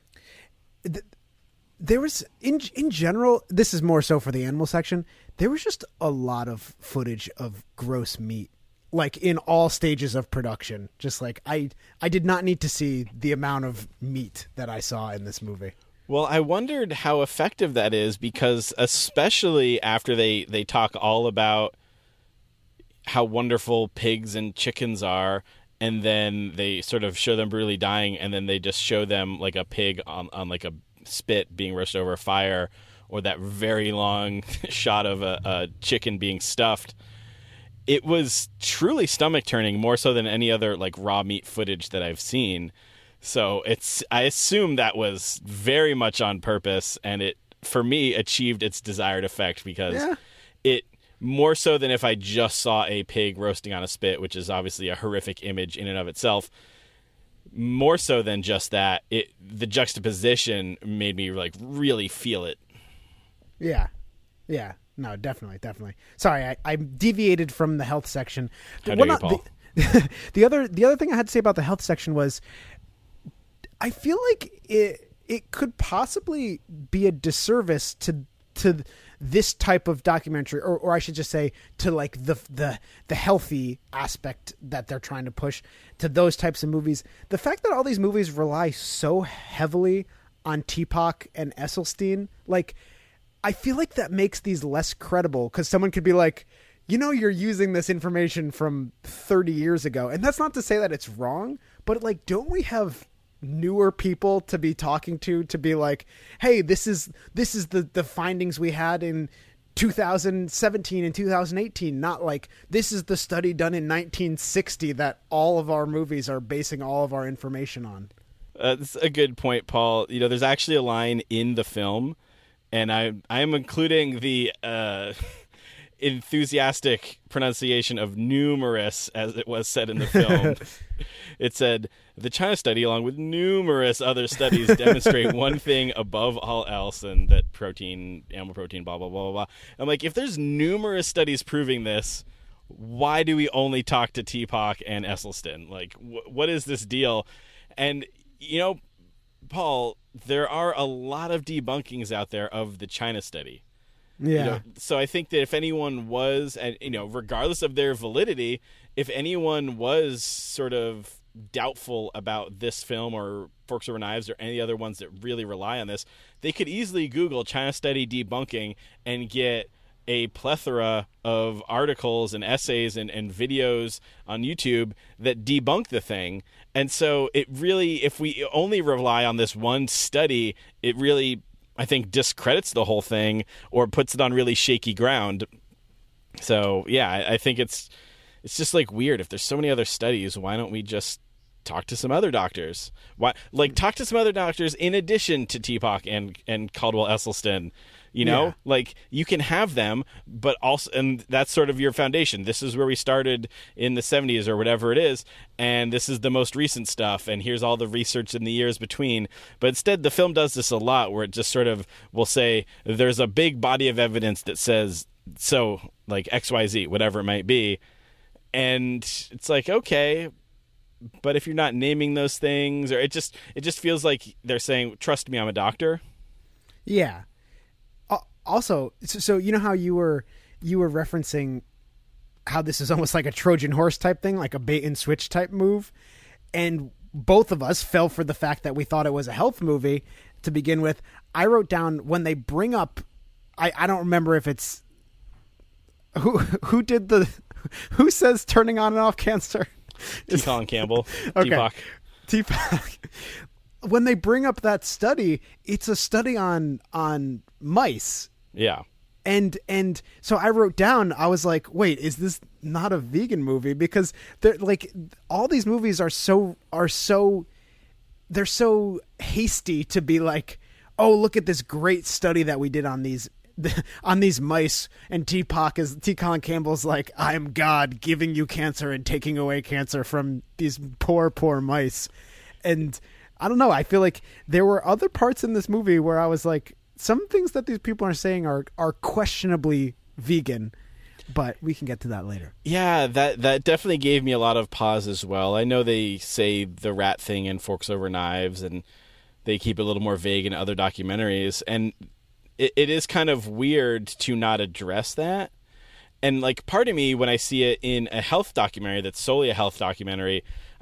[SPEAKER 4] There was, in in general, this is more so for the animal section, there was just a lot of footage of gross meat. Like in all stages of production, just like I, I did not need to see the amount of meat that I saw in this movie.
[SPEAKER 1] Well, I wondered how effective that is, because especially after they, they talk all about, how wonderful pigs and chickens are, and then they sort of show them brutally dying, and then they just show them like a pig on, on like a spit being roasted over a fire, or that very long shot of a, a chicken being stuffed. It was truly stomach turning, more so than any other like raw meat footage that I've seen. So it's, I assume that was very much on purpose, and it, for me, achieved its desired effect, because
[SPEAKER 4] Yeah.
[SPEAKER 1] it, more so than if I just saw a pig roasting on a spit, which is obviously a horrific image in and of itself, more so than just that, it, the juxtaposition made me like really feel it.
[SPEAKER 4] Yeah. Yeah. No, definitely, definitely. Sorry, I, I deviated from the health section.
[SPEAKER 1] How
[SPEAKER 4] Well,
[SPEAKER 1] dare you,
[SPEAKER 4] not-
[SPEAKER 1] Paul?
[SPEAKER 4] The, the other the other thing I had to say about the health section was, I feel like it it could possibly be a disservice to to this type of documentary, or, or I should just say to like the the the healthy aspect that they're trying to push to those types of movies. The fact that all these movies rely so heavily on Tupac and Esselstyn, like, I feel like that makes these less credible, because someone could be like, you know, you're using this information from thirty years ago. And that's not to say that it's wrong, but like, don't we have newer people to be talking to, to be like, hey, this is, this is the, the findings we had in two thousand seventeen and two thousand eighteen. Not like, this is the study done in nineteen sixty that all of our movies are basing all of our information on.
[SPEAKER 1] Uh, that's a good point, Paul. You know, there's actually a line in the film, and I I am including the uh, enthusiastic pronunciation of numerous, as it was said in the film. It said, the China study, along with numerous other studies, demonstrate one thing above all else, and that protein, animal protein, blah, blah, blah, blah, blah. I'm like, if there's numerous studies proving this, why do we only talk to Tupac and Esselstyn? Like, wh- what is this deal? And, you know, Paul, there are a lot of debunkings out there of the China study.
[SPEAKER 4] Yeah.
[SPEAKER 1] You know, so I think that if anyone was, and you know, regardless of their validity, if anyone was sort of doubtful about this film or Forks Over Knives or any other ones that really rely on this, they could easily Google China study debunking and get a plethora of articles and essays and, and videos on YouTube that debunk the thing. And so it really, if we only rely on this one study, it really, I think, discredits the whole thing or puts it on really shaky ground. So yeah, I, I think it's it's just like weird. If there's so many other studies, why don't we just talk to some other doctors? Why, like, talk to some other doctors in addition to Tupac and and Caldwell Esselstyn. You know,
[SPEAKER 4] Yeah.
[SPEAKER 1] like, you can have them, but also, and that's sort of your foundation. This is where we started in the seventies or whatever it is, and this is the most recent stuff, and here's all the research in the years between. But instead, the film does this a lot, where it just sort of will say, there's a big body of evidence that says so, like X Y Z, whatever it might be. And it's like, okay, but if you're not naming those things, or it just it just feels like they're saying, trust me, I'm a doctor.
[SPEAKER 4] Yeah. Al- Also, so, so you know how you were you were referencing how this is almost like a Trojan horse type thing, like a bait and switch type move, and both of us fell for the fact that we thought it was a health movie to begin with. I wrote down when they bring up, I, I don't remember if it's who who did the who says turning on and off cancer.
[SPEAKER 1] T. Colin Campbell,
[SPEAKER 4] Okay.
[SPEAKER 1] Tupac.
[SPEAKER 4] Tupac. When they bring up that study, it's a study on on mice.
[SPEAKER 1] Yeah.
[SPEAKER 4] And and so I wrote down, I was like, wait, is this not a vegan movie? Because they're like, all these movies are so are so they're so hasty to be like, oh, look at this great study that we did on these on these mice, and Tupac is T. Colin Campbell's like, I am God giving you cancer and taking away cancer from these poor, poor mice. And I don't know, I feel like there were other parts in this movie where I was like, some things that these people are saying are are questionably vegan, but we can get to that later.
[SPEAKER 1] Yeah, that that definitely gave me a lot of pause as well. I know they say the rat thing in Forks Over Knives, and they keep it a little more vague in other documentaries, and it, it is kind of weird to not address that. And like, part of me, when I see it in a health documentary that's solely a health documentary,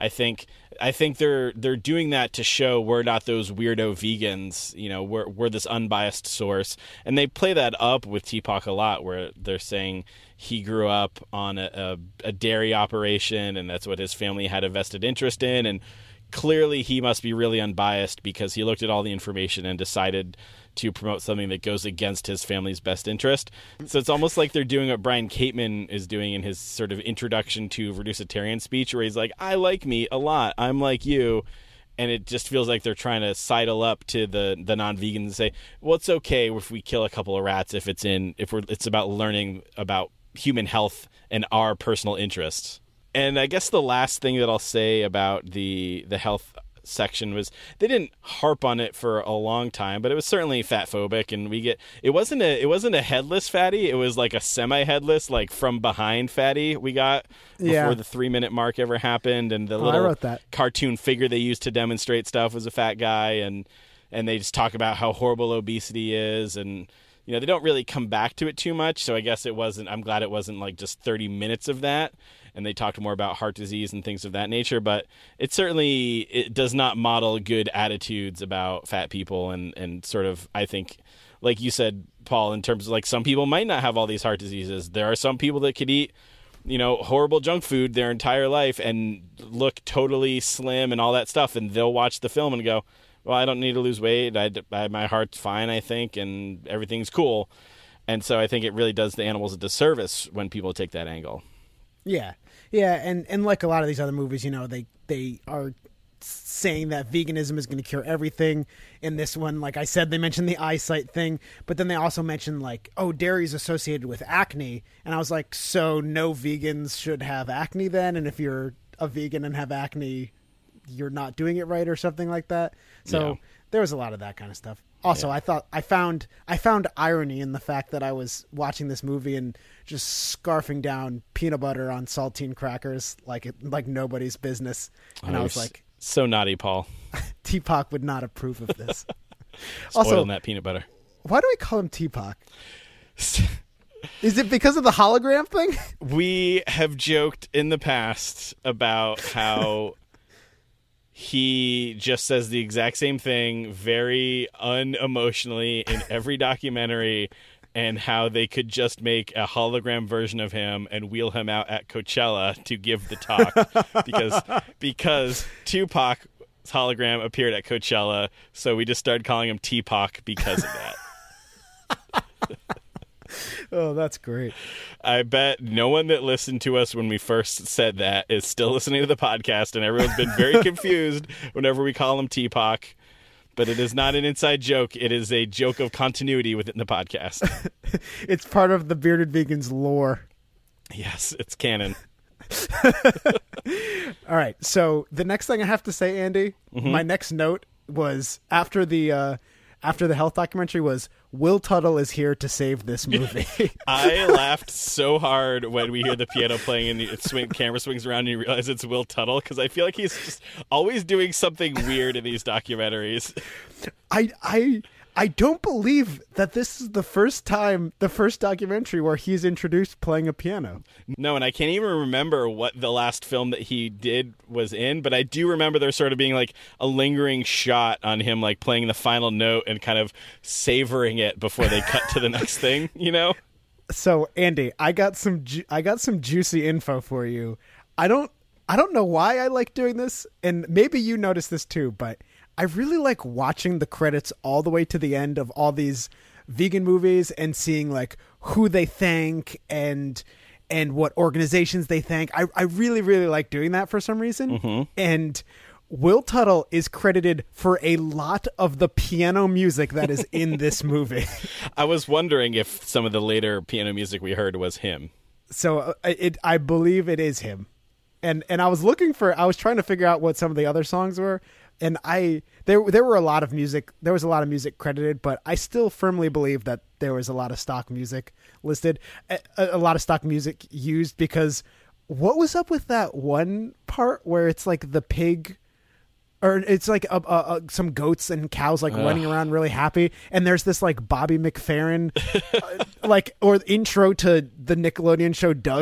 [SPEAKER 1] I think I think they're they're doing that to show we're not those weirdo vegans. You know, we're we're this unbiased source, and they play that up with Tupac a lot, where they're saying he grew up on a, a, a dairy operation, and that's what his family had a vested interest in, and clearly he must be really unbiased because he looked at all the information and decided to promote something that goes against his family's best interest. So it's almost like they're doing what Brian Cateman is doing in his sort of introduction to Reducitarian speech, where he's like, I like meat a lot. I'm like you. And it just feels like they're trying to sidle up to the, the non-vegans and say, well, it's okay if we kill a couple of rats if it's in if we're it's about learning about human health and our personal interests. And I guess the last thing that I'll say about the the health section was they didn't harp on it for a long time, but it was certainly fat phobic, and we get it wasn't a it wasn't a headless fatty, it was like a semi-headless, like from behind fatty we got before
[SPEAKER 4] Yeah.
[SPEAKER 1] the three minute mark ever happened, and the
[SPEAKER 4] Oh, I
[SPEAKER 1] little
[SPEAKER 4] wrote that.
[SPEAKER 1] cartoon figure they used to demonstrate stuff was a fat guy, and and they just talk about how horrible obesity is, and you know, they don't really come back to it too much, so I guess it wasn't I'm glad it wasn't like just thirty minutes of that. And they talked more about heart disease and things of that nature, but it certainly it does not model good attitudes about fat people, and, and sort of, I think, like you said, Paul, in terms of like some people might not have all these heart diseases. There are some people that could eat, you know, horrible junk food their entire life and look totally slim and all that stuff, and they'll watch the film and go, well, I don't need to lose weight. I, I, my heart's fine, I think, and everything's cool. And so I think it really does the animals a disservice when people take that angle.
[SPEAKER 4] Yeah, yeah, and, and like a lot of these other movies, you know, they they are saying that veganism is going to cure everything. In this one, like I said, they mentioned the eyesight thing, but then they also mentioned like, oh, dairy is associated with acne, and I was like, so no vegans should have acne then, and if you're a vegan and have acne, you're not doing it right or something like that. So
[SPEAKER 1] Yeah.
[SPEAKER 4] there was a lot of that kind of stuff. Also,
[SPEAKER 1] Yeah.
[SPEAKER 4] I thought I found I found irony in the fact that I was watching this movie and just scarfing down peanut butter on saltine crackers like it, like nobody's business, and
[SPEAKER 1] Oh,
[SPEAKER 4] I was
[SPEAKER 1] you're
[SPEAKER 4] like,
[SPEAKER 1] s- so naughty, Paul.
[SPEAKER 4] Tupac would not approve of this.
[SPEAKER 1] Spoiling
[SPEAKER 4] Also,
[SPEAKER 1] that peanut butter.
[SPEAKER 4] why do we call him Tupac? Is it because of the hologram thing?
[SPEAKER 1] We have joked in the past about how he just says the exact same thing very unemotionally in every documentary, and how they could just make a hologram version of him and wheel him out at Coachella to give the talk because because Tupac's hologram appeared at Coachella, so we just started calling him T-Pac because of that.
[SPEAKER 4] Oh, that's great.
[SPEAKER 1] I bet no one that listened to us when we first said that is still listening to the podcast, and everyone's been very confused whenever we call him T-Pac. But it is not an inside joke. It is a joke of continuity within the podcast.
[SPEAKER 4] It's part of the Bearded Vegans lore.
[SPEAKER 1] Yes, it's canon.
[SPEAKER 4] All right. So the next thing I have to say, Andy,
[SPEAKER 1] Mm-hmm.
[SPEAKER 4] my next note was after the uh, after the health documentary was Will Tuttle is here to save this movie.
[SPEAKER 1] I laughed so hard when we hear the piano playing and the swing, camera swings around and you realize it's Will Tuttle, because I feel like he's just always doing something weird in these documentaries.
[SPEAKER 4] I I I don't believe that this is the first time, the first documentary where he's introduced playing a piano.
[SPEAKER 1] No, and I can't even remember what the last film that he did was in, but I do remember there sort of being like a lingering shot on him like playing the final note and kind of savoring it before they cut to the next thing, you know?
[SPEAKER 4] So, Andy, I got some ju- I got some juicy info for you. I don't I don't know why I like doing this, and maybe you noticed this too, but I really like watching the credits all the way to the end of all these vegan movies and seeing like who they thank and and what organizations they thank. I, I really, really like doing that for some reason.
[SPEAKER 1] Mm-hmm.
[SPEAKER 4] And Will Tuttle is credited for a lot of the piano music that is in this movie.
[SPEAKER 1] I was wondering if some of the later piano music we heard was him.
[SPEAKER 4] So uh, it, I believe it is him. And and I was looking for, I was trying to figure out what some of the other songs were. And I there there were a lot of music. There was a lot of music credited, but I still firmly believe that there was a lot of stock music listed, a, a lot of stock music used, because what was up with that one part where it's like the pig, or it's like a, a, a, some goats and cows like
[SPEAKER 1] Ugh.
[SPEAKER 4] running around really happy, and there's this like Bobby McFerrin, uh, like or intro to the Nickelodeon show Doug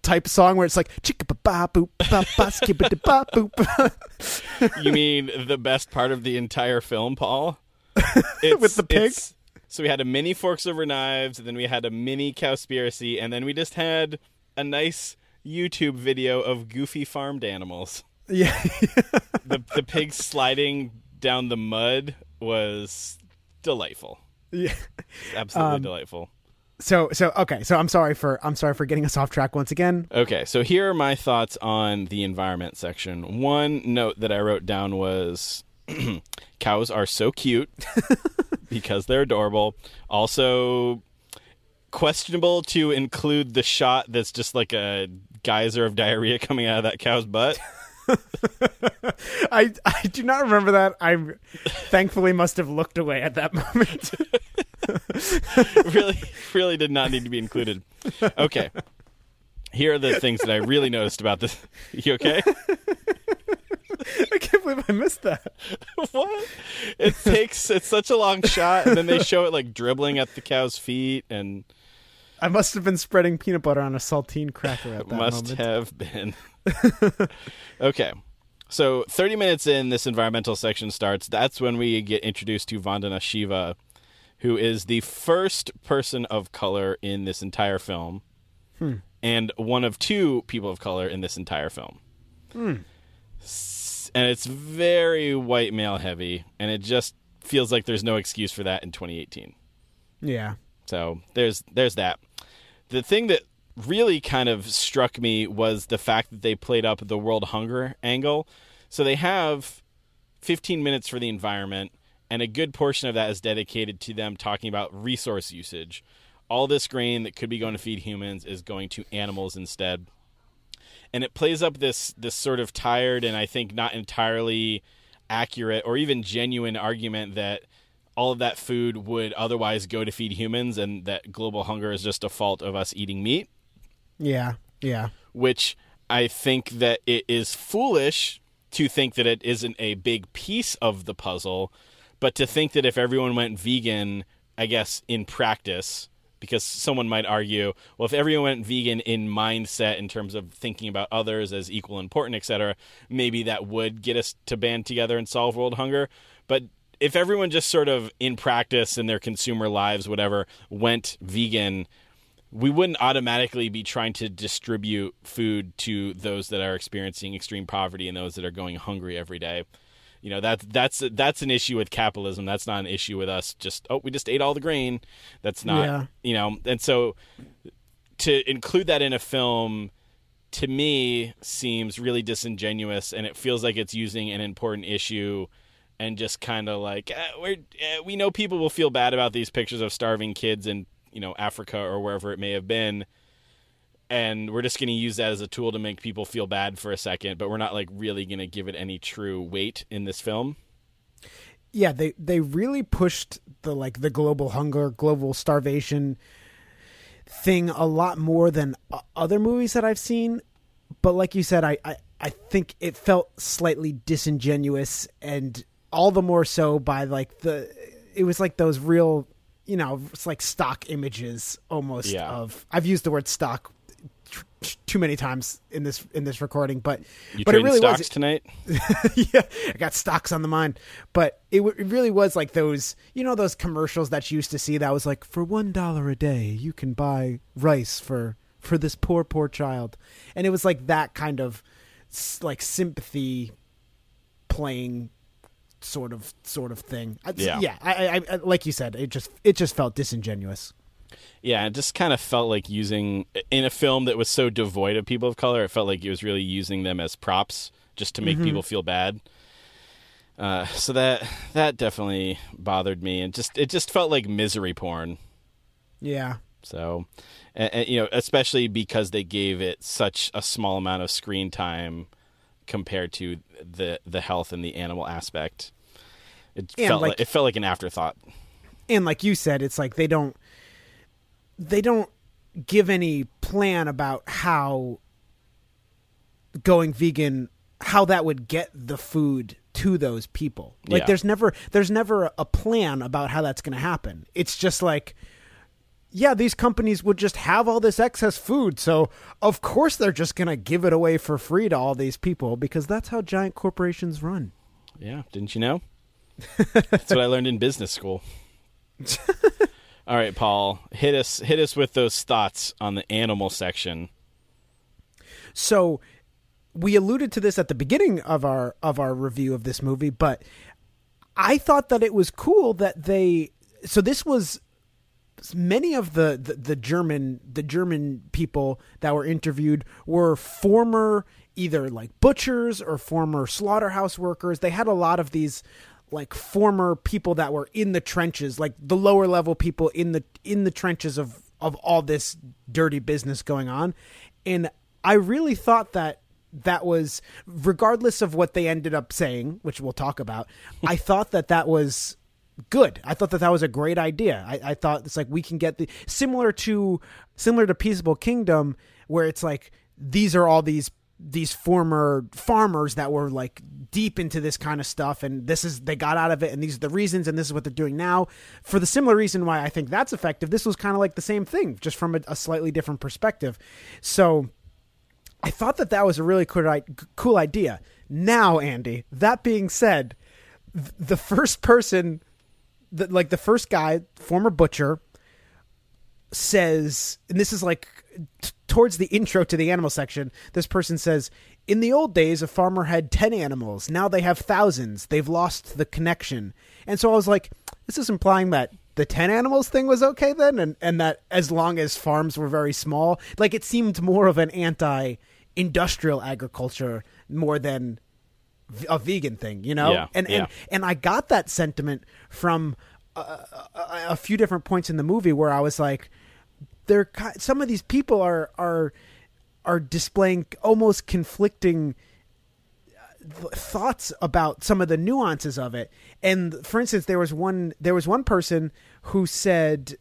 [SPEAKER 4] type song where it's like chicka ba ba boop ba ba skibba da ba boop.
[SPEAKER 1] You mean the best part of the entire film, Paul? It's,
[SPEAKER 4] With the pig?
[SPEAKER 1] it's- So we had a mini Forks Over Knives, and then we had a mini Cowspiracy, and then we just had a nice YouTube video of goofy farmed animals.
[SPEAKER 4] Yeah.
[SPEAKER 1] The the pig sliding down the mud was delightful.
[SPEAKER 4] Yeah.
[SPEAKER 1] Absolutely
[SPEAKER 4] Um,
[SPEAKER 1] delightful.
[SPEAKER 4] So so okay. So I'm sorry for I'm sorry for getting us off track once again.
[SPEAKER 1] Okay, so here are my thoughts on the environment section. One note that I wrote down was cows are so cute because they're adorable. Also, questionable to include the shot that's just like a geyser of diarrhea coming out of that cow's butt.
[SPEAKER 4] I I do not remember that. I thankfully must have looked away at that moment.
[SPEAKER 1] really, really did not need to be included. Okay. Here are the things that I really noticed about this. You okay?
[SPEAKER 4] I can't believe I missed that.
[SPEAKER 1] What? It takes, it's such a long shot, and then they show it like dribbling at the cow's feet, and
[SPEAKER 4] I must have been spreading peanut butter on a saltine cracker at that
[SPEAKER 1] must
[SPEAKER 4] moment.
[SPEAKER 1] have been. Okay. So thirty minutes in, this environmental section starts. That's when we get introduced to Vandana Shiva, who is the first person of color in this entire film,
[SPEAKER 4] Hmm.
[SPEAKER 1] and one of two people of color in this entire film.
[SPEAKER 4] Hmm.
[SPEAKER 1] S- And it's very white male heavy, and it just feels like there's no excuse for that in twenty eighteen.
[SPEAKER 4] Yeah.
[SPEAKER 1] So there's there's that. The thing that really kind of struck me was the fact that they played up the world hunger angle. So they have fifteen minutes for the environment, and a good portion of that is dedicated to them talking about resource usage. All this grain that could be going to feed humans is going to animals instead. And it plays up this this sort of tired and I think not entirely accurate or even genuine argument that all of that food would otherwise go to feed humans and that global hunger is just a fault of us eating meat.
[SPEAKER 4] Yeah. Yeah.
[SPEAKER 1] Which I think that it is foolish to think that it isn't a big piece of the puzzle, but to think that if everyone went vegan, I guess in practice, because someone might argue, well, if everyone went vegan in mindset in terms of thinking about others as equal important, et cetera, maybe that would get us to band together and solve world hunger. But if everyone just sort of in practice in their consumer lives, whatever, went vegan, we wouldn't automatically be trying to distribute food to those that are experiencing extreme poverty and those that are going hungry every day. You know, that's that's that's an issue with capitalism. That's not an issue with us. Just, oh, we just ate all the grain. That's not,
[SPEAKER 4] Yeah.
[SPEAKER 1] you know. And so to include that in a film, to me, seems really disingenuous, and it feels like it's using an important issue and just kind of like, eh, we're, eh, we know people will feel bad about these pictures of starving kids in, you know, Africa or wherever it may have been. And we're just going to use that as a tool to make people feel bad for a second, but we're not like really going to give it any true weight in this film.
[SPEAKER 4] Yeah, they they really pushed the like the global hunger, global starvation thing a lot more than o- other movies that I've seen. But like you said, I, I, I think it felt slightly disingenuous, and all the more so by like the it was like those real, you know, it's like stock images almost
[SPEAKER 1] Yeah.
[SPEAKER 4] of I've used the word stock t- too many times in this in this recording, but
[SPEAKER 1] You
[SPEAKER 4] but it
[SPEAKER 1] trading
[SPEAKER 4] really
[SPEAKER 1] stocks
[SPEAKER 4] was
[SPEAKER 1] tonight?
[SPEAKER 4] yeah, I got stocks on the mind, but it, w- it really was like those, you know, those commercials that you used to see that was like, for one dollar a day, you can buy rice for, for this poor, poor child. And it was like that kind of s- like sympathy playing sort of, sort of thing. I-
[SPEAKER 1] Yeah.
[SPEAKER 4] Yeah. I, I, I, like you said, it just, it just felt disingenuous.
[SPEAKER 1] Yeah, it just kind of felt like using, in a film that was so devoid of people of color, it felt like it was really using them as props just to make
[SPEAKER 4] Mhm.
[SPEAKER 1] people feel bad. Uh, so that that definitely bothered me, and just it just felt like misery porn.
[SPEAKER 4] Yeah.
[SPEAKER 1] So, and, and, you know, especially because they gave it such a small amount of screen time compared to the the health and the animal aspect. It
[SPEAKER 4] And,
[SPEAKER 1] felt
[SPEAKER 4] like-
[SPEAKER 1] like, it felt like an afterthought.
[SPEAKER 4] And like you said, it's like they don't they don't give any plan about how going vegan, how that would get the food to those people. Like
[SPEAKER 1] Yeah.
[SPEAKER 4] there's never there's never a plan about how that's going to happen. It's just like yeah, these companies would just have all this excess food. So, of course, they're just going to give it away for free to all these people because that's how giant corporations run.
[SPEAKER 1] Yeah. Didn't you know? That's what I learned in business school. All right, Paul, hit us, hit us with those thoughts on the animal section.
[SPEAKER 4] So we alluded to this at the beginning of our of our review of this movie, but I thought that it was cool that they. So this was many of the, the, the German the German people that were interviewed were former either like butchers or former slaughterhouse workers. They had a lot of these like former people that were in the trenches, like the lower level people in the in the trenches of of all this dirty business going on. And I really thought that that was, regardless of what they ended up saying, which we'll talk about, I thought that that was good. I thought that that was a great idea. I, I thought it's like we can get the similar to similar to Peaceable Kingdom, where it's like these are all these these former farmers that were like deep into this kind of stuff, and this is they got out of it, and these are the reasons, and this is what they're doing now. For the similar reason why I think that's effective, this was kind of like the same thing, just from a, a slightly different perspective. So I thought that that was a really cool, cool idea. Now, Andy, that being said, th- the first person, the, like the first guy, former butcher, says, and this is like t- towards the intro to the animal section, this person says, in the old days, a farmer had ten animals. Now they have thousands. They've lost the connection. And so I was like, this is implying that the ten animals thing was okay then, and, and that as long as farms were very small, like it seemed more of an anti-industrial agriculture more than a vegan thing, you know?
[SPEAKER 1] Yeah,
[SPEAKER 4] and,
[SPEAKER 1] yeah.
[SPEAKER 4] and and I got that sentiment from a, a, a few different points in the movie where I was like, they're some of these people are are are displaying almost conflicting thoughts about some of the nuances of it. And for instance, there was one there was one person who said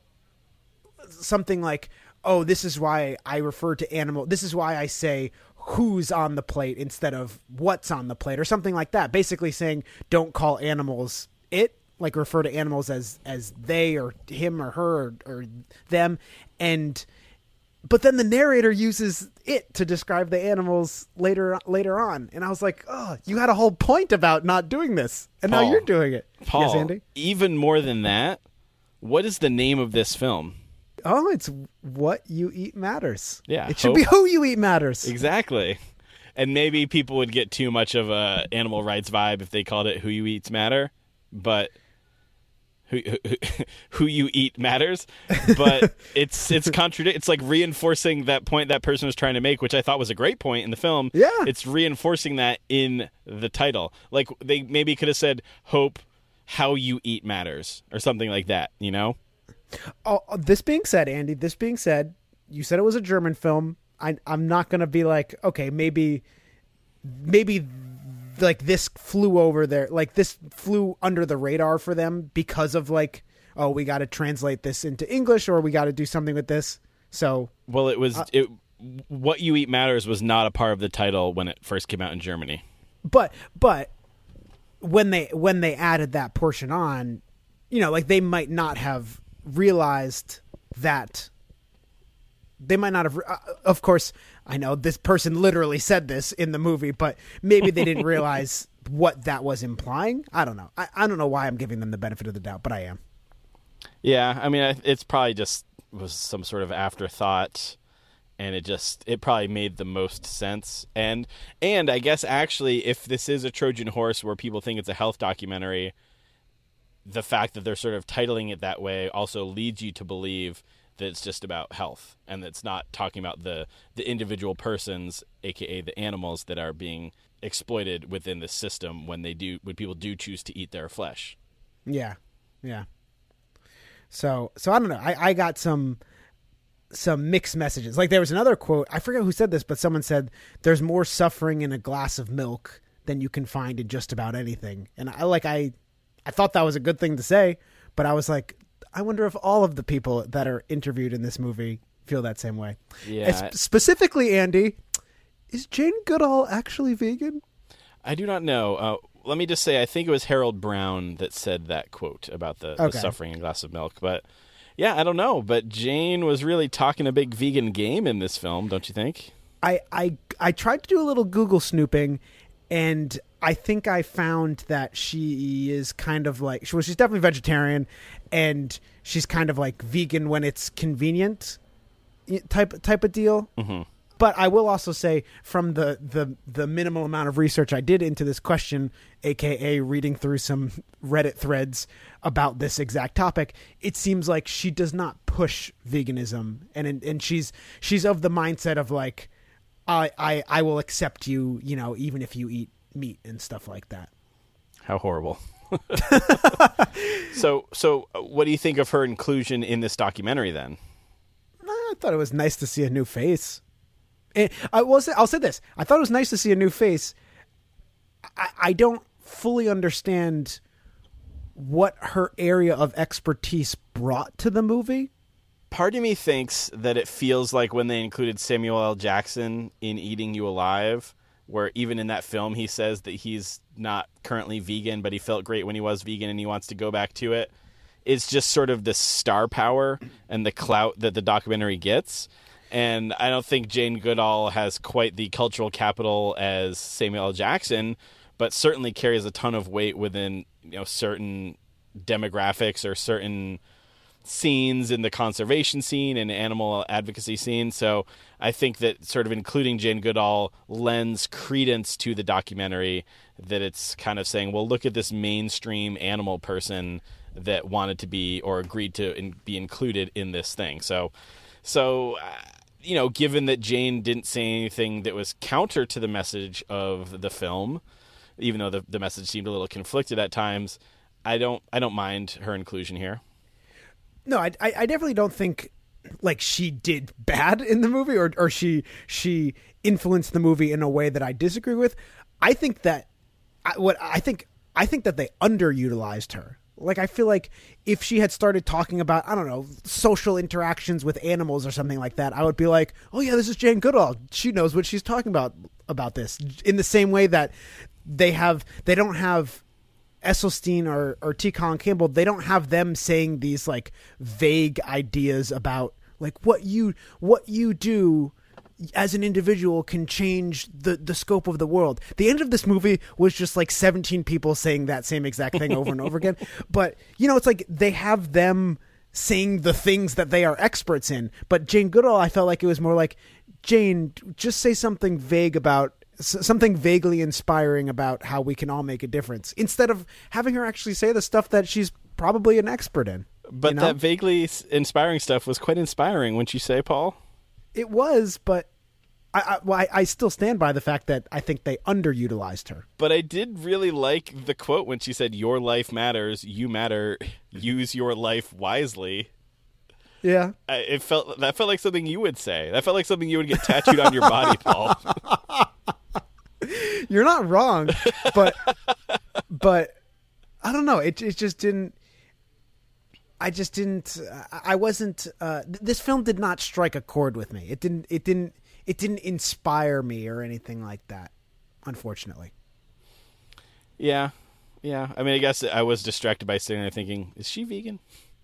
[SPEAKER 4] something like, oh, this is why I refer to animal this is why I say who's on the plate instead of what's on the plate, or something like that, basically saying don't call animals it, like refer to animals as as they or him or her or, or them. And but then the narrator uses it to describe the animals later later on. And I was like, oh, you had a whole point about not doing this. And
[SPEAKER 1] Paul,
[SPEAKER 4] now you're doing it.
[SPEAKER 1] Paul,
[SPEAKER 4] yes, Andy?
[SPEAKER 1] even more than that, what is the name of this film?
[SPEAKER 4] Oh, it's What You Eat Matters.
[SPEAKER 1] Yeah.
[SPEAKER 4] It should
[SPEAKER 1] hope.
[SPEAKER 4] be Who You Eat Matters.
[SPEAKER 1] Exactly. And maybe people would get too much of a animal rights vibe if they called it Who You Eats Matter. But... Who, who, who you eat matters, but it's it's contradict. It's like reinforcing that point that person was trying to make, which I thought was a great point in the film.
[SPEAKER 4] Yeah,
[SPEAKER 1] it's reinforcing that in the title. Like they maybe could have said, "Hope how you eat matters" or something like that. You know.
[SPEAKER 4] Oh, this being said, Andy. This being said, you said it was a German film. I, I'm not going to be like, okay, maybe, maybe. like this flew over there, like this flew under the radar for them because of like, oh, we got to translate this into English or we got to do something with this. So,
[SPEAKER 1] well, it was,
[SPEAKER 4] uh,
[SPEAKER 1] it, What You Eat Matters was not a part of the title when it first came out in Germany.
[SPEAKER 4] But, but when they, when they added that portion on, you know, like they might not have realized that they might not have, uh, of course, I know this person literally said this in the movie, but maybe they didn't realize what that was implying. I don't know. I, I don't know why I'm giving them the benefit of the doubt, but I am.
[SPEAKER 1] Yeah, I mean, it's probably just was some sort of afterthought, and it just it probably made the most sense. And and I guess actually, if this is a Trojan horse where people think it's a health documentary, the fact that they're sort of titling it that way also leads you to believe that it's just about health and it's not talking about the, the individual persons, aka the animals that are being exploited within the system when they do when people do choose to eat their flesh.
[SPEAKER 4] Yeah. Yeah. So so I don't know. I, I got some some mixed messages. Like there was another quote, I forget who said this, but someone said there's more suffering in a glass of milk than you can find in just about anything. And I like I I thought that was a good thing to say, but I was like, I wonder if all of the people that are interviewed in this movie feel that same way.
[SPEAKER 1] Yeah.
[SPEAKER 4] As, specifically, Andy, is Jane Goodall actually vegan?
[SPEAKER 1] I do not know. Uh, let me just say, I think it was Harold Brown that said that quote about the,
[SPEAKER 4] okay.
[SPEAKER 1] the suffering in a glass of milk. But Yeah, I don't know, but Jane was really talking a big vegan game in this film, don't you think?
[SPEAKER 4] I, I, I tried to do a little Google snooping, and I think I found that she is kind of like, well, she's definitely vegetarian, and she's kind of like vegan when it's convenient type type of deal.
[SPEAKER 1] Mm-hmm.
[SPEAKER 4] But I will also say, from the, the, the minimal amount of research I did into this question, a k a reading through some Reddit threads about this exact topic, it seems like she does not push veganism. And and she's she's of the mindset of like, I, I, I will accept you, you know, even if you eat meat and stuff like that.
[SPEAKER 1] How horrible. so, so what do you think of her inclusion in this documentary then?
[SPEAKER 4] I thought it was nice to see a new face. And I will say, I'll say this. I thought it was nice to see a new face. I, I don't fully understand what her area of expertise brought to the movie.
[SPEAKER 1] Part of me thinks that it feels like when they included Samuel L. Jackson in Eating You Alive, where even in that film he says that he's not currently vegan, but he felt great when he was vegan and he wants to go back to it. It's just sort of the star power and the clout that the documentary gets. And I don't think Jane Goodall has quite the cultural capital as Samuel L. Jackson, but certainly carries a ton of weight within, you know, certain demographics or certain scenes in the conservation scene and animal advocacy scene. So I think that sort of including Jane Goodall lends credence to the documentary, that it's kind of saying, well, look at this mainstream animal person that wanted to be or agreed to in, be included in this thing. So, so, uh, you know, given that Jane didn't say anything that was counter to the message of the film, even though the, the message seemed a little conflicted at times, I don't I don't mind her inclusion here.
[SPEAKER 4] No, I, I definitely don't think like she did bad in the movie, or or she she influenced the movie in a way that I disagree with. I think that I, what I think I think that they underutilized her. Like, I feel like if she had started talking about, I don't know, social interactions with animals or something like that, I would be like, oh yeah, this is Jane Goodall. She knows what she's talking about about this. In the same way that they have, they don't have Esselstyn or, or T. Colin Campbell, they don't have them saying these like vague ideas about like what you, what you do as an individual can change the, the scope of the world. The end of this movie was just like seventeen people saying that same exact thing over and over again. But, you know, it's like they have them saying the things that they are experts in. But Jane Goodall, I felt like it was more like, Jane, just say something vague about, something vaguely inspiring about how we can all make a difference, instead of having her actually say the stuff that she's probably an expert in.
[SPEAKER 1] But
[SPEAKER 4] you know?
[SPEAKER 1] That vaguely inspiring stuff was quite inspiring, wouldn't you say, Paul?
[SPEAKER 4] It was, but I, I, well, I, I still stand by the fact that I think they underutilized her.
[SPEAKER 1] But I did really like the quote when she said, "Your life matters, you matter, use your life wisely."
[SPEAKER 4] Yeah.
[SPEAKER 1] I, it felt that felt like something you would say. That felt like something you would get tattooed on your body, Paul.
[SPEAKER 4] You're not wrong, but but I don't know. It it just didn't. I just didn't. I wasn't. Uh, this film did not strike a chord with me. It didn't. It didn't. It didn't inspire me or anything like that. Unfortunately.
[SPEAKER 1] Yeah, yeah. I mean, I guess I was distracted by sitting there thinking, "Is she vegan?"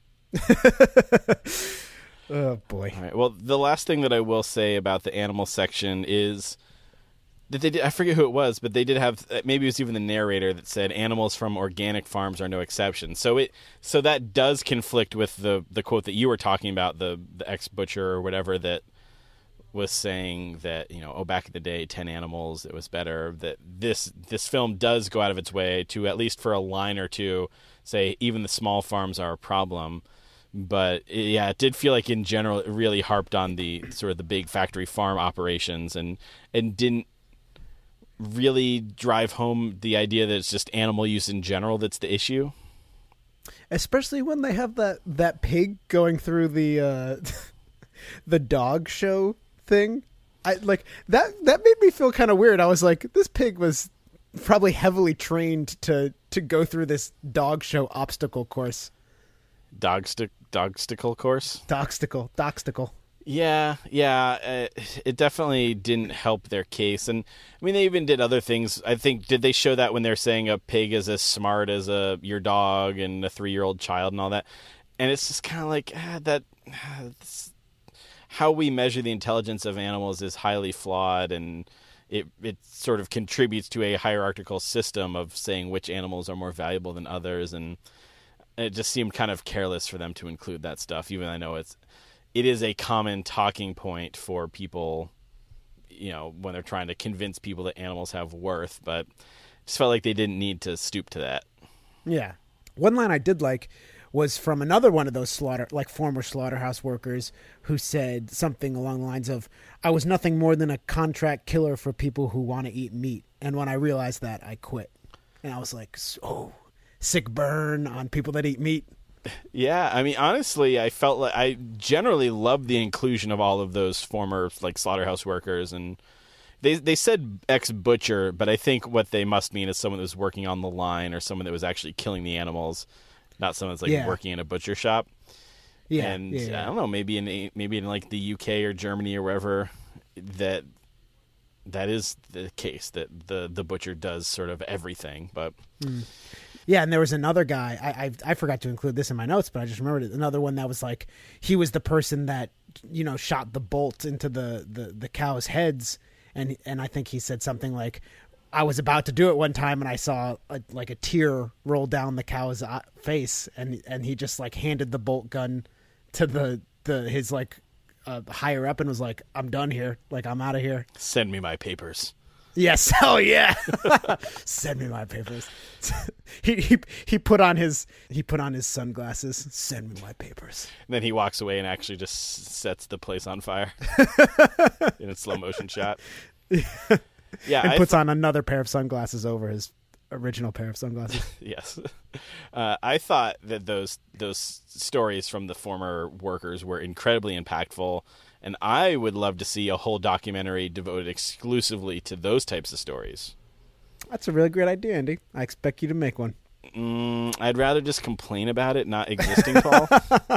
[SPEAKER 4] Oh boy.
[SPEAKER 1] All right. Well, the last thing that I will say about the animal section is that they did, I forget who it was, but they did have, maybe it was even the narrator that said animals from organic farms are no exception. So it so that does conflict with the the quote that you were talking about, the the ex butcher or whatever that was saying that, you know, oh, back in the day, ten animals, it was better. That this this film does go out of its way to, at least for a line or two, say even the small farms are a problem. But yeah, it did feel like in general it really harped on the sort of the big factory farm operations and and didn't really drive home the idea that it's just animal use in general that's the issue.
[SPEAKER 4] Especially when they have that, that pig going through the uh, the dog show thing. I like that that made me feel kind of weird. I was like, this pig was probably heavily trained to to go through this dog show obstacle course.
[SPEAKER 1] Dogstick dogsticle course?
[SPEAKER 4] Dogsticle, dogsticle.
[SPEAKER 1] Yeah, yeah, uh, it definitely didn't help their case. And I mean, they even did other things. I think, did they show that when they're saying a pig is as smart as a your dog and a three-year-old child and all that? and it's just kind of like ah, that. Ah, how we measure the intelligence of animals is highly flawed, and it it sort of contributes to a hierarchical system of saying which animals are more valuable than others, and it just seemed kind of careless for them to include that stuff, even though I know it's it is a common talking point for people, you know, when they're trying to convince people that animals have worth, but just felt like they didn't need to stoop to that.
[SPEAKER 4] Yeah. One line I did like was from another one of those slaughter, like former slaughterhouse workers, who said something along the lines of, "I was nothing more than a contract killer for people who want to eat meat. And when I realized that, I quit." And I was like, oh, sick burn on people that eat meat.
[SPEAKER 1] Yeah, I mean, honestly, I felt like I generally loved the inclusion of all of those former like slaughterhouse workers, and they they said ex-butcher, but I think what they must mean is someone that was working on the line or someone that was actually killing the animals, not someone that's like
[SPEAKER 4] Yeah.
[SPEAKER 1] working in a butcher shop.
[SPEAKER 4] Yeah,
[SPEAKER 1] and
[SPEAKER 4] yeah, yeah.
[SPEAKER 1] I don't know, maybe in maybe in like the U K or Germany or wherever that that is the case, that the the butcher does sort of everything, but.
[SPEAKER 4] Mm. Yeah, and there was another guy. I, I I forgot to include this in my notes, but I just remembered it. Another one that was like, he was the person that, you know, shot the bolt into the, the, the cows' heads, and and I think he said something like, "I was about to do it one time, and I saw a, like a tear roll down the cow's uh, face, and and he just like handed the bolt gun to the the his like uh, higher up and was like, 'I'm done here. Like, I'm out of here.
[SPEAKER 1] Send me my papers.'"
[SPEAKER 4] Yes. Oh yeah. Send me my papers. he, he he put on his he put on his sunglasses. Send me my papers.
[SPEAKER 1] And then he walks away and actually just sets the place on fire in a slow motion shot. Yeah,
[SPEAKER 4] and
[SPEAKER 1] I
[SPEAKER 4] puts
[SPEAKER 1] th-
[SPEAKER 4] on another pair of sunglasses over his original pair of sunglasses.
[SPEAKER 1] Yes. Uh, I thought that those those stories from the former workers were incredibly impactful, and I would love to see a whole documentary devoted exclusively to those types of stories.
[SPEAKER 4] That's a really great idea, Andy. I expect you to make one.
[SPEAKER 1] Mm, I'd rather just complain about it not existing, Paul.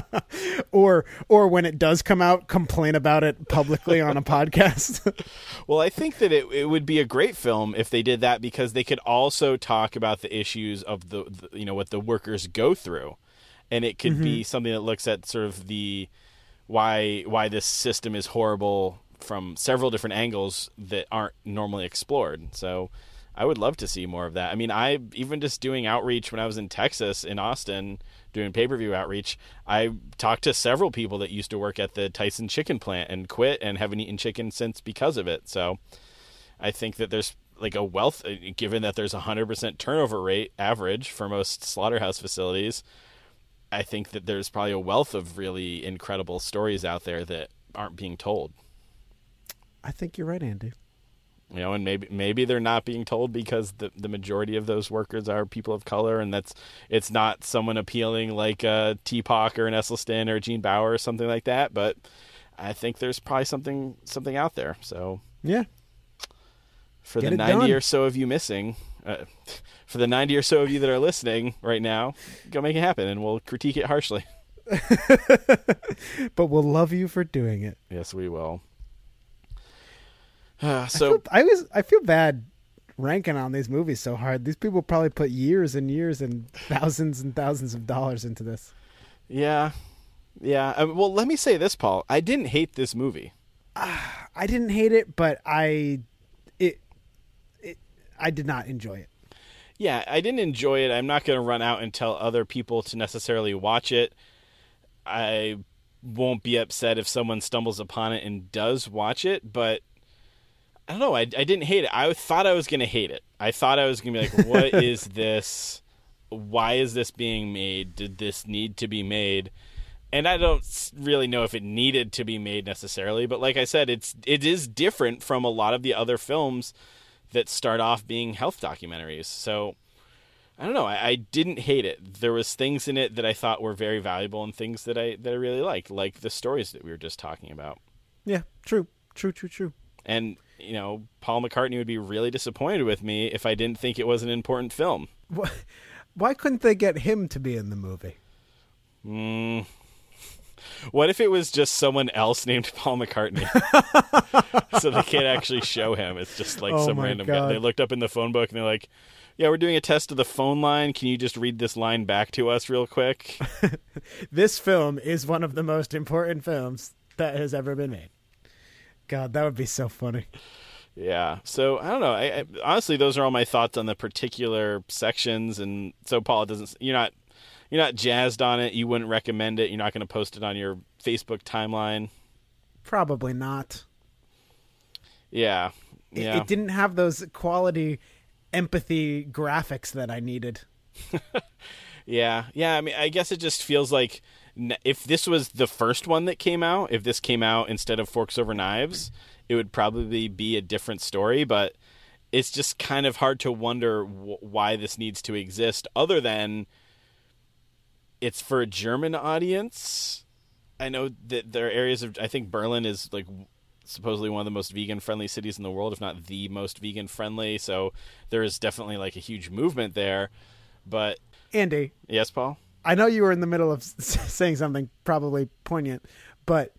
[SPEAKER 4] or or when it does come out, complain about it publicly on a podcast.
[SPEAKER 1] Well, I think that it it would be a great film if they did that, because they could also talk about the issues of the, the you know what the workers go through, and it could mm-hmm. be something that looks at sort of the why why this system is horrible from several different angles that aren't normally explored. So I would love to see more of that. I mean, I even just doing outreach when I was in Texas, in Austin, doing pay-per-view outreach, I talked to several people that used to work at the Tyson chicken plant and quit and haven't eaten chicken since because of it. So I think that there's like a wealth, given that there's a one hundred percent turnover rate average for most slaughterhouse facilities, I think that there's probably a wealth of really incredible stories out there that aren't being told.
[SPEAKER 4] I think you're right, Andy.
[SPEAKER 1] You know, and maybe maybe they're not being told because the the majority of those workers are people of color, and that's it's not someone appealing like uh, T-Pac or an Esselstyn or Gene Bauer or something like that. But I think there's probably something something out there. So
[SPEAKER 4] yeah,
[SPEAKER 1] for
[SPEAKER 4] Get
[SPEAKER 1] the
[SPEAKER 4] it
[SPEAKER 1] ninety
[SPEAKER 4] done.
[SPEAKER 1] or so of you missing, uh, for the ninety or so of you that are listening right now, go make it happen, and we'll critique it harshly.
[SPEAKER 4] But we'll love you for doing it.
[SPEAKER 1] Yes, we will. Uh, so
[SPEAKER 4] I, feel, I was I feel bad ranking on these movies so hard. These people probably put years and years and thousands and thousands of dollars into this.
[SPEAKER 1] Yeah, yeah. Um, well, let me say this, Paul. I didn't hate this movie.
[SPEAKER 4] Uh, I didn't hate it, but I it it I did not enjoy it.
[SPEAKER 1] Yeah, I didn't enjoy it. I'm not going to run out and tell other people to necessarily watch it. I won't be upset if someone stumbles upon it and does watch it, but I don't know. I, I didn't hate it. I thought I was going to hate it. I thought I was going to be like, what is this? Why is this being made? Did this need to be made? And I don't really know if it needed to be made necessarily, but like I said, it's it is different from a lot of the other films that start off being health documentaries. So I don't know. I, I didn't hate it. There was things in it that I thought were very valuable and things that I that I really liked, like the stories that we were just talking about.
[SPEAKER 4] Yeah, true, true, true, true.
[SPEAKER 1] And you know, Paul McCartney would be really disappointed with me if I didn't think it was an important film.
[SPEAKER 4] Why couldn't they get him to be in the movie?
[SPEAKER 1] Mm. What if it was just someone else named Paul McCartney? So they can't actually show him. It's just like
[SPEAKER 4] Oh
[SPEAKER 1] some
[SPEAKER 4] my
[SPEAKER 1] random
[SPEAKER 4] God.
[SPEAKER 1] guy. They looked up in the phone book and they're like, Yeah, we're doing a test of the phone line. Can you just read this line back to us real quick?
[SPEAKER 4] This film is one of the most important films that has ever been made. God, that would be so funny.
[SPEAKER 1] Yeah. So I don't know. I, I, honestly, those are all my thoughts on the particular sections. And so, Paul, it doesn't. You're not. You're not jazzed on it. You wouldn't recommend it. You're not going to post it on your Facebook timeline.
[SPEAKER 4] Probably not.
[SPEAKER 1] Yeah.
[SPEAKER 4] It,
[SPEAKER 1] yeah.
[SPEAKER 4] it didn't have those quality empathy graphics that I needed.
[SPEAKER 1] yeah. Yeah. I mean, I guess it just feels like if this was the first one that came out, if this came out instead of Forks Over Knives, it would probably be a different story. But it's just kind of hard to wonder w- why this needs to exist other than it's for a German audience. I know that there are areas of, I think Berlin is like supposedly one of the most vegan friendly cities in the world, if not the most vegan friendly. So there is definitely like a huge movement there. But
[SPEAKER 4] Andy.
[SPEAKER 1] Yes, Paul?
[SPEAKER 4] I know you were in the middle of saying something probably poignant, but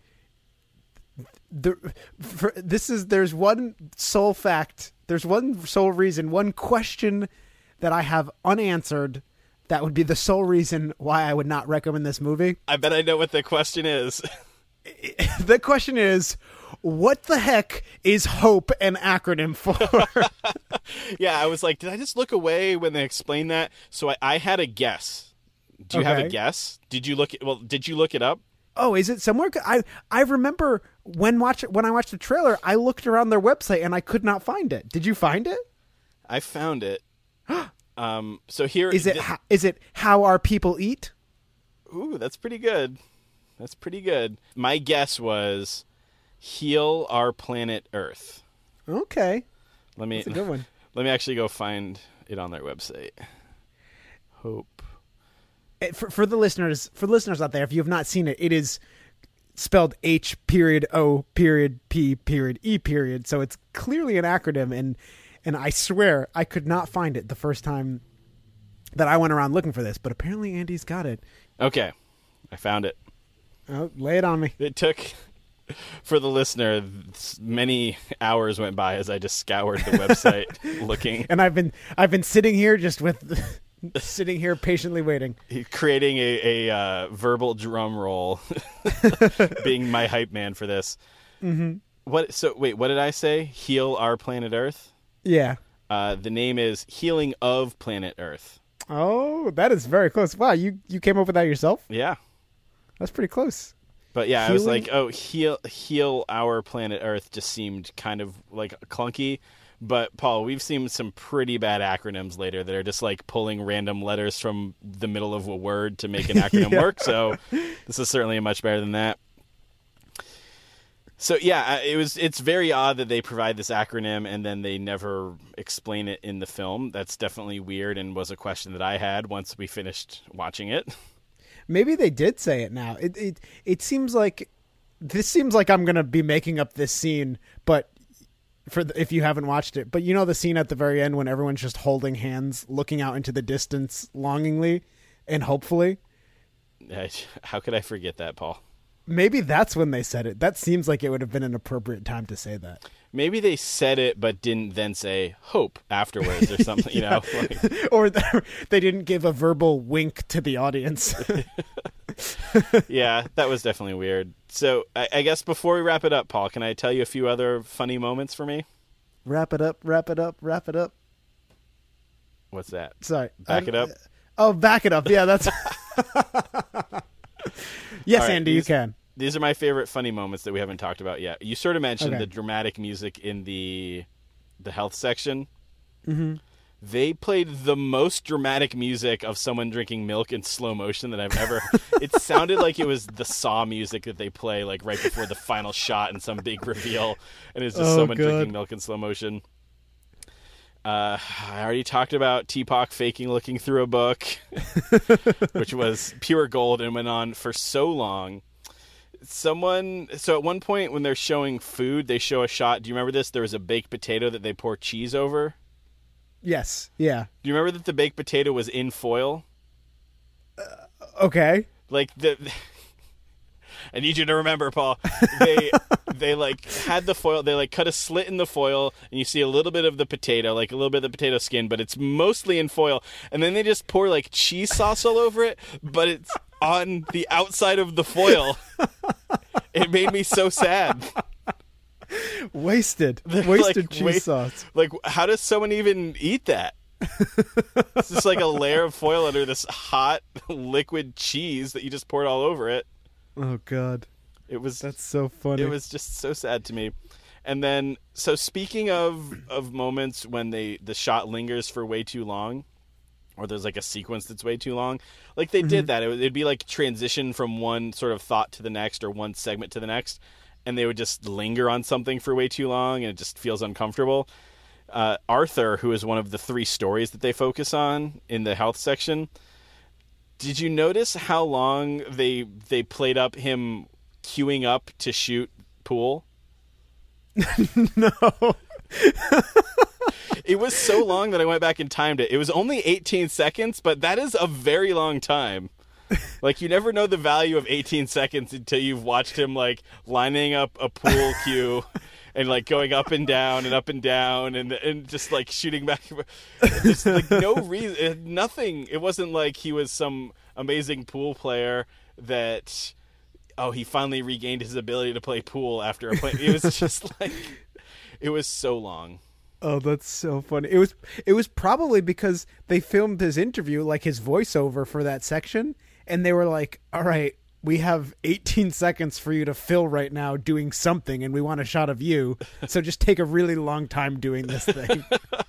[SPEAKER 4] the, for, this is, there's one sole fact, there's one sole reason, one question that I have unanswered that would be the sole reason why I would not recommend this movie.
[SPEAKER 1] I bet I know what the question is.
[SPEAKER 4] The question is, what the heck is HOPE an acronym for?
[SPEAKER 1] Yeah, I was like, did I just look away when they explained that? So I, I had a guess. Do you okay. have a guess? Did you look? Well, did you look it up?
[SPEAKER 4] Oh, is it somewhere? I I remember when watch when I watched the trailer, I looked around their website and I could not find it. Did you find it?
[SPEAKER 1] I found it. Um, so here
[SPEAKER 4] is it.
[SPEAKER 1] Th-
[SPEAKER 4] how, is it How Our People Eat?
[SPEAKER 1] Ooh, that's pretty good. That's pretty good. My guess was Heal Our Planet Earth.
[SPEAKER 4] Okay,
[SPEAKER 1] let me.
[SPEAKER 4] That's a good one.
[SPEAKER 1] Let me actually go find it on their website. Hope.
[SPEAKER 4] For for the listeners, for listeners out there, if you have not seen it, it is spelled H period O period P period E period. So it's clearly an acronym, and. And I swear I could not find it the first time that I went around looking for this, but apparently Andy's got it.
[SPEAKER 1] Okay. I found it.
[SPEAKER 4] Oh, lay it on me.
[SPEAKER 1] It took, for the listener, many hours went by as I just scoured the website looking.
[SPEAKER 4] And I've been I've been sitting here just with sitting here patiently waiting.
[SPEAKER 1] Creating a, a uh, verbal drum roll, being my hype man for this.
[SPEAKER 4] Mm-hmm.
[SPEAKER 1] What? So wait, what did I say? Heal Our Planet Earth?
[SPEAKER 4] Yeah.
[SPEAKER 1] Uh, the name is Healing of Planet Earth.
[SPEAKER 4] Oh, that is very close. Wow, you, you came up with that yourself?
[SPEAKER 1] Yeah.
[SPEAKER 4] That's pretty close.
[SPEAKER 1] But yeah, Healing... I was like, oh, heal heal our planet Earth just seemed kind of like clunky. But Paul, we've seen some pretty bad acronyms later that are just like pulling random letters from the middle of a word to make an acronym yeah. work. So this is certainly much better than that. So yeah, it was. It's very odd that they provide this acronym and then they never explain it in the film. That's definitely weird and was a question that I had once we finished watching it.
[SPEAKER 4] Maybe they did say it now. It it it seems like this seems like I'm gonna be making up this scene, but for the, if you haven't watched it, but you know the scene at the very end when everyone's just holding hands, looking out into the distance longingly and hopefully.
[SPEAKER 1] How could I forget that, Paul?
[SPEAKER 4] Maybe that's when they said it. That seems like it would have been an appropriate time to say that.
[SPEAKER 1] Maybe they said it, but didn't then say hope afterwards or something, you know? Like...
[SPEAKER 4] Or they didn't give a verbal wink to the audience.
[SPEAKER 1] Yeah, that was definitely weird. So I, I guess before we wrap it up, Paul, can I tell you a few other funny moments for me?
[SPEAKER 4] Wrap it up, wrap it up, wrap it up.
[SPEAKER 1] What's that?
[SPEAKER 4] Sorry.
[SPEAKER 1] Back it up?
[SPEAKER 4] Oh, back it up. Yeah, that's... Yes, right, Andy,
[SPEAKER 1] these,
[SPEAKER 4] you can.
[SPEAKER 1] These are my favorite funny moments that we haven't talked about yet. You sort of mentioned
[SPEAKER 4] okay.
[SPEAKER 1] the dramatic music in the the health section.
[SPEAKER 4] Mm-hmm.
[SPEAKER 1] They played the most dramatic music of someone drinking milk in slow motion that I've ever... It sounded like it was the Saw music that they play like right before the final shot in some big reveal. And it's just
[SPEAKER 4] oh,
[SPEAKER 1] someone
[SPEAKER 4] God.
[SPEAKER 1] drinking milk in slow motion. Uh, I already talked about Tupac faking looking through a book, which was pure gold and went on for so long. Someone, so at one point when they're showing food, they show a shot. Do you remember this? There was a baked potato that they pour cheese over.
[SPEAKER 4] Yes. Yeah.
[SPEAKER 1] Do you remember that the baked potato was in foil?
[SPEAKER 4] Uh, okay.
[SPEAKER 1] Like the, I need you to remember, Paul. They they like had the foil. They like cut a slit in the foil, and you see a little bit of the potato, like a little bit of the potato skin, but it's mostly in foil. And then they just pour like cheese sauce all over it, but it's on the outside of the foil. It made me so sad.
[SPEAKER 4] Wasted, wasted
[SPEAKER 1] like,
[SPEAKER 4] cheese
[SPEAKER 1] wait,
[SPEAKER 4] sauce.
[SPEAKER 1] Like, how does someone even eat that? It's just like a layer of foil under this hot liquid cheese that you just poured all over it.
[SPEAKER 4] Oh God,
[SPEAKER 1] it was
[SPEAKER 4] that's so funny.
[SPEAKER 1] It was just so sad to me. And then, so speaking of of moments when they the shot lingers for way too long, or there's like a sequence that's way too long, like they mm-hmm. did that. It would, it'd be like transition from one sort of thought to the next, or one segment to the next. And they would just linger on something for way too long, and it just feels uncomfortable. Uh, Arthur, who is one of the three stories that they focus on in the health section, did you notice how long they they played up him queuing up to shoot pool?
[SPEAKER 4] No.
[SPEAKER 1] It was so long that I went back and timed it. It was only eighteen seconds, but that is a very long time. Like, you never know the value of eighteen seconds until you've watched him, like, lining up a pool cue and, like, going up and down and up and down and and just, like, shooting back. Just, like, no reason. Nothing. It wasn't like he was some amazing pool player that, oh, he finally regained his ability to play pool after a play. It was just, like, it was so long.
[SPEAKER 4] Oh, that's so funny. It was, it was probably because they filmed his interview, like, his voiceover for that section. And they were like, all right, we have eighteen seconds for you to fill right now doing something, and we want a shot of you. So just take a really long time doing this thing.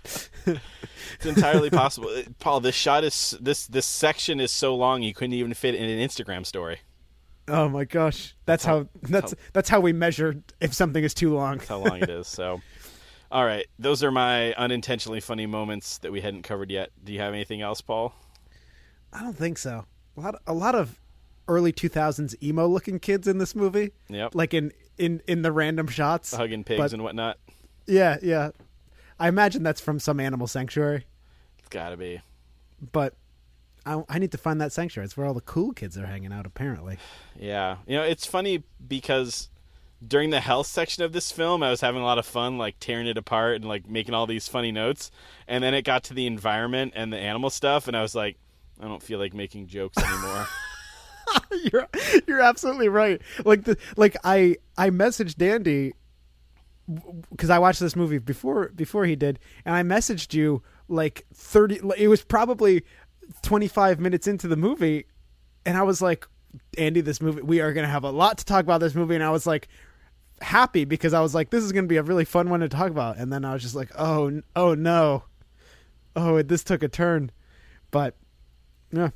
[SPEAKER 1] It's entirely possible. Paul, this shot is, this this section is so long you couldn't even fit in an Instagram story.
[SPEAKER 4] Oh my gosh. That's, that's how, how that's that's how we measure if something is too long.
[SPEAKER 1] That's how long it is. So, all right. Those are my unintentionally funny moments that we hadn't covered yet. Do you have anything else, Paul?
[SPEAKER 4] I don't think so. A lot, a lot of early two thousands emo-looking kids in this movie.
[SPEAKER 1] Yep.
[SPEAKER 4] Like in, in, in the random shots.
[SPEAKER 1] Hugging pigs but, and whatnot.
[SPEAKER 4] Yeah, yeah. I imagine that's from some animal sanctuary.
[SPEAKER 1] It's gotta be.
[SPEAKER 4] But I, I need to find that sanctuary. It's where all the cool kids are hanging out, apparently.
[SPEAKER 1] Yeah. You know, it's funny because during the health section of this film, I was having a lot of fun, like, tearing it apart and, like, making all these funny notes. And then it got to the environment and the animal stuff, and I was like, I don't feel like making jokes anymore.
[SPEAKER 4] you're you're absolutely right. Like the like I I messaged Dandy because I watched this movie before before he did, and I messaged you like thirty. It was probably twenty-five minutes into the movie, and I was like, Andy, this movie, we are going to have a lot to talk about this movie, and I was like happy because I was like, this is going to be a really fun one to talk about, and then I was just like, oh oh no, oh this took a turn, but. Yeah.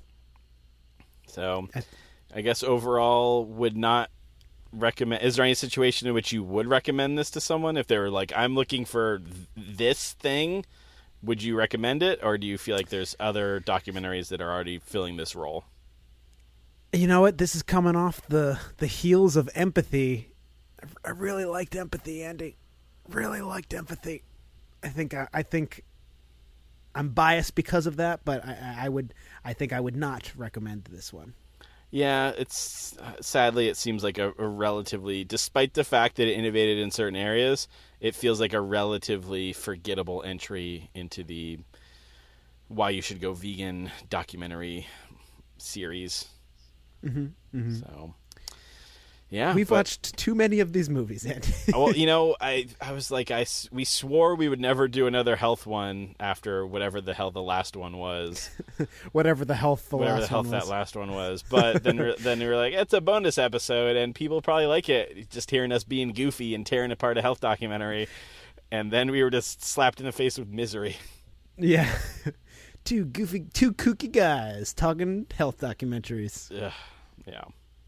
[SPEAKER 1] So, I guess overall, would not recommend. Is there any situation in which you would recommend this to someone if they were like, "I'm looking for th- this thing"? Would you recommend it, or do you feel like there's other documentaries that are already filling this role?
[SPEAKER 4] You know what? This is coming off the the heels of Empathy. I really liked Empathy, Andy. Really liked Empathy. I think I, I think. I'm biased because of that, but I, I would, I think I would not recommend this one.
[SPEAKER 1] Yeah, it's uh, sadly it seems like a, a relatively, despite the fact that it innovated in certain areas, it feels like a relatively forgettable entry into the why you should go vegan documentary series.
[SPEAKER 4] Mm-hmm, mm-hmm.
[SPEAKER 1] So. Yeah,
[SPEAKER 4] we've
[SPEAKER 1] but,
[SPEAKER 4] watched too many of these movies, Andy.
[SPEAKER 1] Well, you know, I I was like, I we swore we would never do another health one after whatever the hell the last one was.
[SPEAKER 4] whatever the health the
[SPEAKER 1] whatever
[SPEAKER 4] last
[SPEAKER 1] the health
[SPEAKER 4] one
[SPEAKER 1] that
[SPEAKER 4] was.
[SPEAKER 1] last one was. But then we're, then we were like, it's a bonus episode, and people probably like it, just hearing us being goofy and tearing apart a health documentary. And then we were just slapped in the face with Misery.
[SPEAKER 4] Yeah, two goofy, two kooky guys talking health documentaries.
[SPEAKER 1] Ugh, yeah.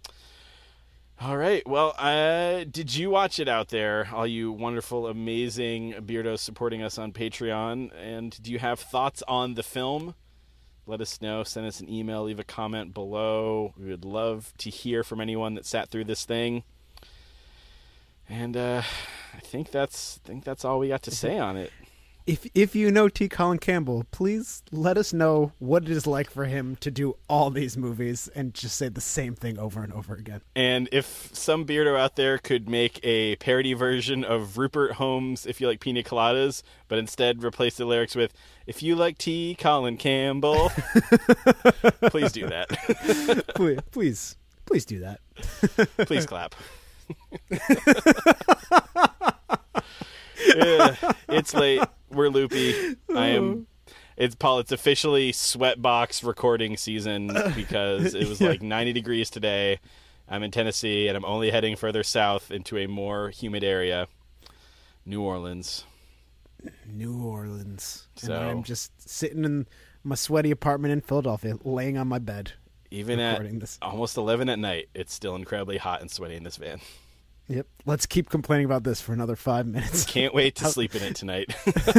[SPEAKER 1] All right. Well, uh, did you watch it out there, all you wonderful, amazing Beardos supporting us on Patreon? And do you have thoughts on the film? Let us know. Send us an email. Leave a comment below. We would love to hear from anyone that sat through this thing. And uh, I think that's I think that's all we got to say on it.
[SPEAKER 4] If if you know T. Colin Campbell, please let us know what it is like for him to do all these movies and just say the same thing over and over again.
[SPEAKER 1] And if some beardo out there could make a parody version of Rupert Holmes' If You Like Pina Coladas, but instead replace the lyrics with If You Like T. Colin Campbell, please do that.
[SPEAKER 4] please, please, please do that.
[SPEAKER 1] Please clap. Yeah, it's late. We're loopy. I am. It's Paul. It's officially sweatbox recording season because it was
[SPEAKER 4] Yeah.
[SPEAKER 1] like ninety degrees today. I'm in Tennessee, and I'm only heading further south into a more humid area, New Orleans.
[SPEAKER 4] New Orleans.
[SPEAKER 1] So-
[SPEAKER 4] And I'm just sitting in my sweaty apartment in Philadelphia, laying on my bed.
[SPEAKER 1] Even at
[SPEAKER 4] recording this.
[SPEAKER 1] almost eleven at night, it's still incredibly hot and sweaty in this van.
[SPEAKER 4] Yep. Let's keep complaining about this for another five minutes.
[SPEAKER 1] Can't wait to sleep in it tonight.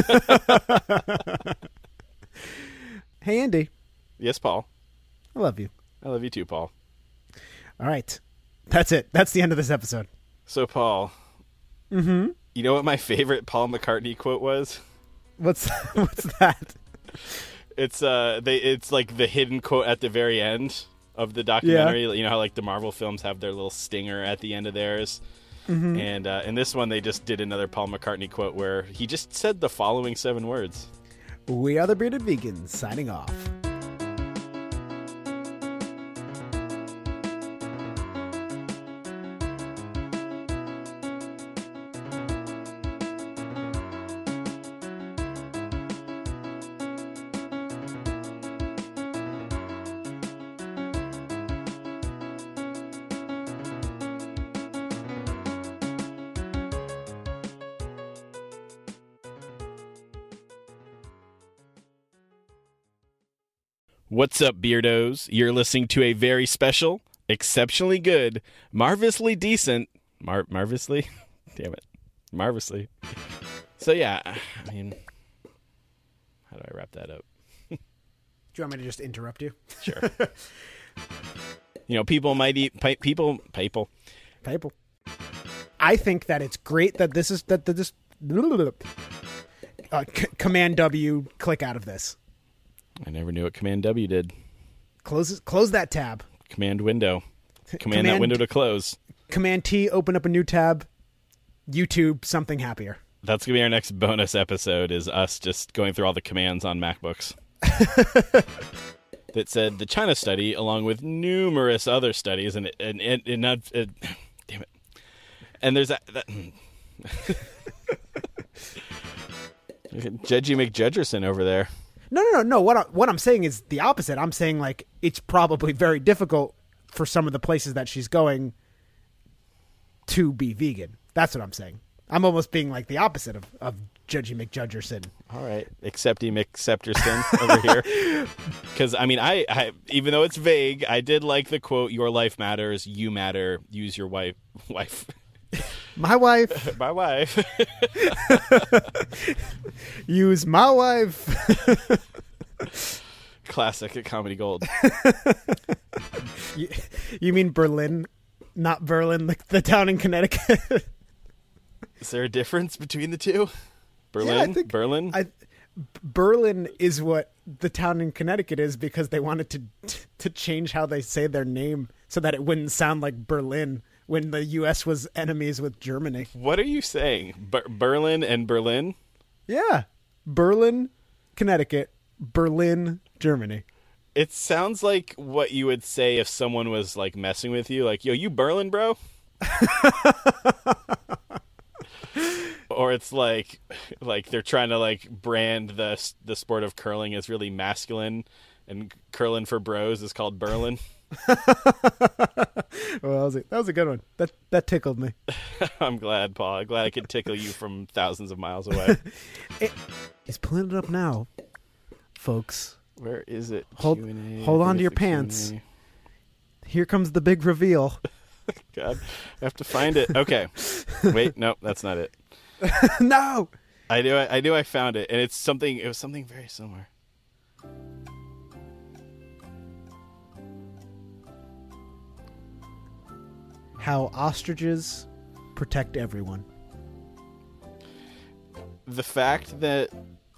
[SPEAKER 4] Hey, Andy.
[SPEAKER 1] Yes, Paul.
[SPEAKER 4] I love you.
[SPEAKER 1] I love you too, Paul.
[SPEAKER 4] All right. That's it. That's the end of this episode.
[SPEAKER 1] So, Paul.
[SPEAKER 4] Mm-hmm.
[SPEAKER 1] You know what my favorite Paul McCartney quote was?
[SPEAKER 4] What's what's that?
[SPEAKER 1] It's uh, they. It's like the hidden quote at the very end of the documentary. You know how like the Marvel films have their little stinger at the end of theirs,
[SPEAKER 4] Mm-hmm.
[SPEAKER 1] and uh, in this one they just did another Paul McCartney quote where he just said the following seven words.
[SPEAKER 4] We are the Bearded Vegans, signing off.
[SPEAKER 1] What's up, beardos? You're listening to a very special, exceptionally good, marvelously decent, mar- marvelously, damn it, marvelously. So yeah, I mean, how do I wrap that up?
[SPEAKER 4] Do you want me to just interrupt you?
[SPEAKER 1] Sure. You know, people might eat pi- people, people.
[SPEAKER 4] People. I think that it's great that this is that, that this uh, c- Command W, click out of this.
[SPEAKER 1] I never knew what Command W did.
[SPEAKER 4] Close close that tab.
[SPEAKER 1] Command window. Command,
[SPEAKER 4] Command-
[SPEAKER 1] that window to close.
[SPEAKER 4] Command T, open up a new tab. YouTube, something happier.
[SPEAKER 1] That's gonna be our next bonus episode. Is us just going through all the commands on MacBooks. That said the China study, along with numerous other studies, and and and, and not, uh, damn it. And there's that. that Judgy McJudgerson over there.
[SPEAKER 4] No, no, no, no. What I, what I'm saying is the opposite. I'm saying like it's probably very difficult for some of the places that she's going to be vegan. That's what I'm saying. I'm almost being like the opposite of, of Judgy McJudgerson.
[SPEAKER 1] All right, Accepty McScepterson over here. Because I mean, I, I even though it's vague, I did like the quote: "Your life matters. You matter. Use your wife, wife,
[SPEAKER 4] My wife.
[SPEAKER 1] my wife."
[SPEAKER 4] Use my wife.
[SPEAKER 1] Classic at Comedy Gold.
[SPEAKER 4] you, you mean Berlin, not Berlin, the, the town in Connecticut?
[SPEAKER 1] Is there a difference between the two? Berlin,
[SPEAKER 4] Yeah, I think-
[SPEAKER 1] Berlin.
[SPEAKER 4] I, Berlin is what the town in Connecticut is because they wanted to to change how they say their name so that it wouldn't sound like Berlin when the U S was enemies with Germany.
[SPEAKER 1] What are you saying? Ber- Berlin and Berlin?
[SPEAKER 4] Yeah. Berlin, Connecticut, Berlin, Germany.
[SPEAKER 1] It sounds like what you would say if someone was like messing with you, like, "Yo, you Berlin, bro?" Or it's like, like they're trying to like brand the the sport of curling as really masculine, and curling for bros is called Berlin.
[SPEAKER 4] Well, that was a, that was a good one. That that tickled me.
[SPEAKER 1] I'm glad, Paul. I'm glad I could tickle you from thousands of miles away.
[SPEAKER 4] It, he's pulling it up now, folks.
[SPEAKER 1] Where is it?
[SPEAKER 4] Hold-
[SPEAKER 1] Q and A?
[SPEAKER 4] hold
[SPEAKER 1] I think
[SPEAKER 4] on to
[SPEAKER 1] it's
[SPEAKER 4] your
[SPEAKER 1] the Q and A.
[SPEAKER 4] pants. Here comes the big reveal.
[SPEAKER 1] God, I have to find it. Okay, wait, no, that's not it.
[SPEAKER 4] No.
[SPEAKER 1] I knew I, I knew I found it, and it's something. It was something very similar.
[SPEAKER 4] How ostriches protect everyone.
[SPEAKER 1] The fact that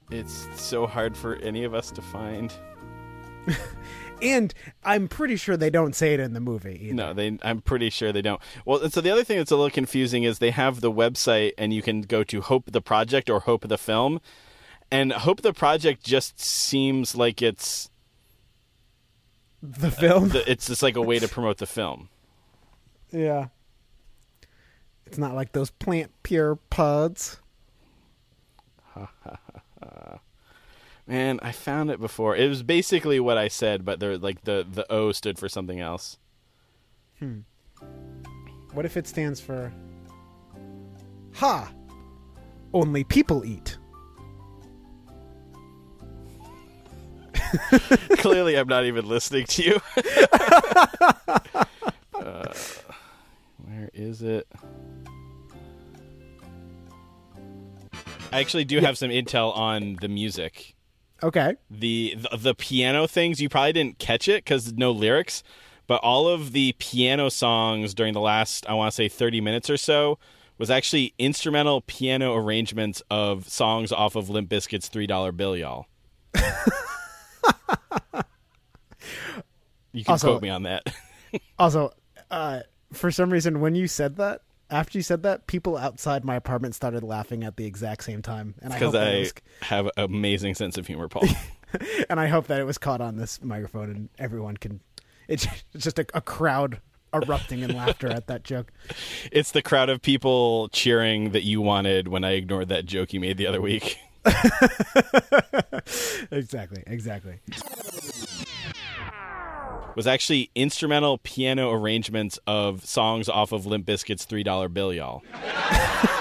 [SPEAKER 1] It's so hard for any of us to find.
[SPEAKER 4] And I'm pretty sure they don't say it in the movie either.
[SPEAKER 1] No, they. I'm pretty sure they don't. Well, and so the other thing that's a little confusing is they have the website, and you can go to Hope the Project or Hope the Film, and Hope the Project just seems like it's
[SPEAKER 4] the film.
[SPEAKER 1] The, it's just like a way to promote the film.
[SPEAKER 4] Yeah. It's not like those plant pure pods.
[SPEAKER 1] Man, I found it before. It was basically what I said, but there, like the the O stood for something else.
[SPEAKER 4] Hmm. What if it stands for Ha? Only people eat.
[SPEAKER 1] Clearly, I'm not even listening to you. uh, where is it? I actually do have some intel on the music.
[SPEAKER 4] Okay.
[SPEAKER 1] The, the the piano things, you probably didn't catch it because no lyrics, but all of the piano songs during the last, I want to say, thirty minutes or so was actually instrumental piano arrangements of songs off of Limp Bizkit's three dollar Bill, y'all. You can
[SPEAKER 4] also,
[SPEAKER 1] quote me on that.
[SPEAKER 4] Also, uh, for some reason, when you said that, after you said that, people outside my apartment started laughing at the exact same time. And
[SPEAKER 1] Because
[SPEAKER 4] I,
[SPEAKER 1] I, I
[SPEAKER 4] was...
[SPEAKER 1] have an amazing sense of humor, Paul.
[SPEAKER 4] And I hope that it was caught on this microphone and everyone can... It's just a, a crowd erupting in laughter at that joke.
[SPEAKER 1] It's the crowd of people cheering that you wanted when I ignored that joke you made the other week.
[SPEAKER 4] Exactly, exactly.
[SPEAKER 1] Was actually instrumental piano arrangements of songs off of Limp Bizkit's three dollar Bill, y'all.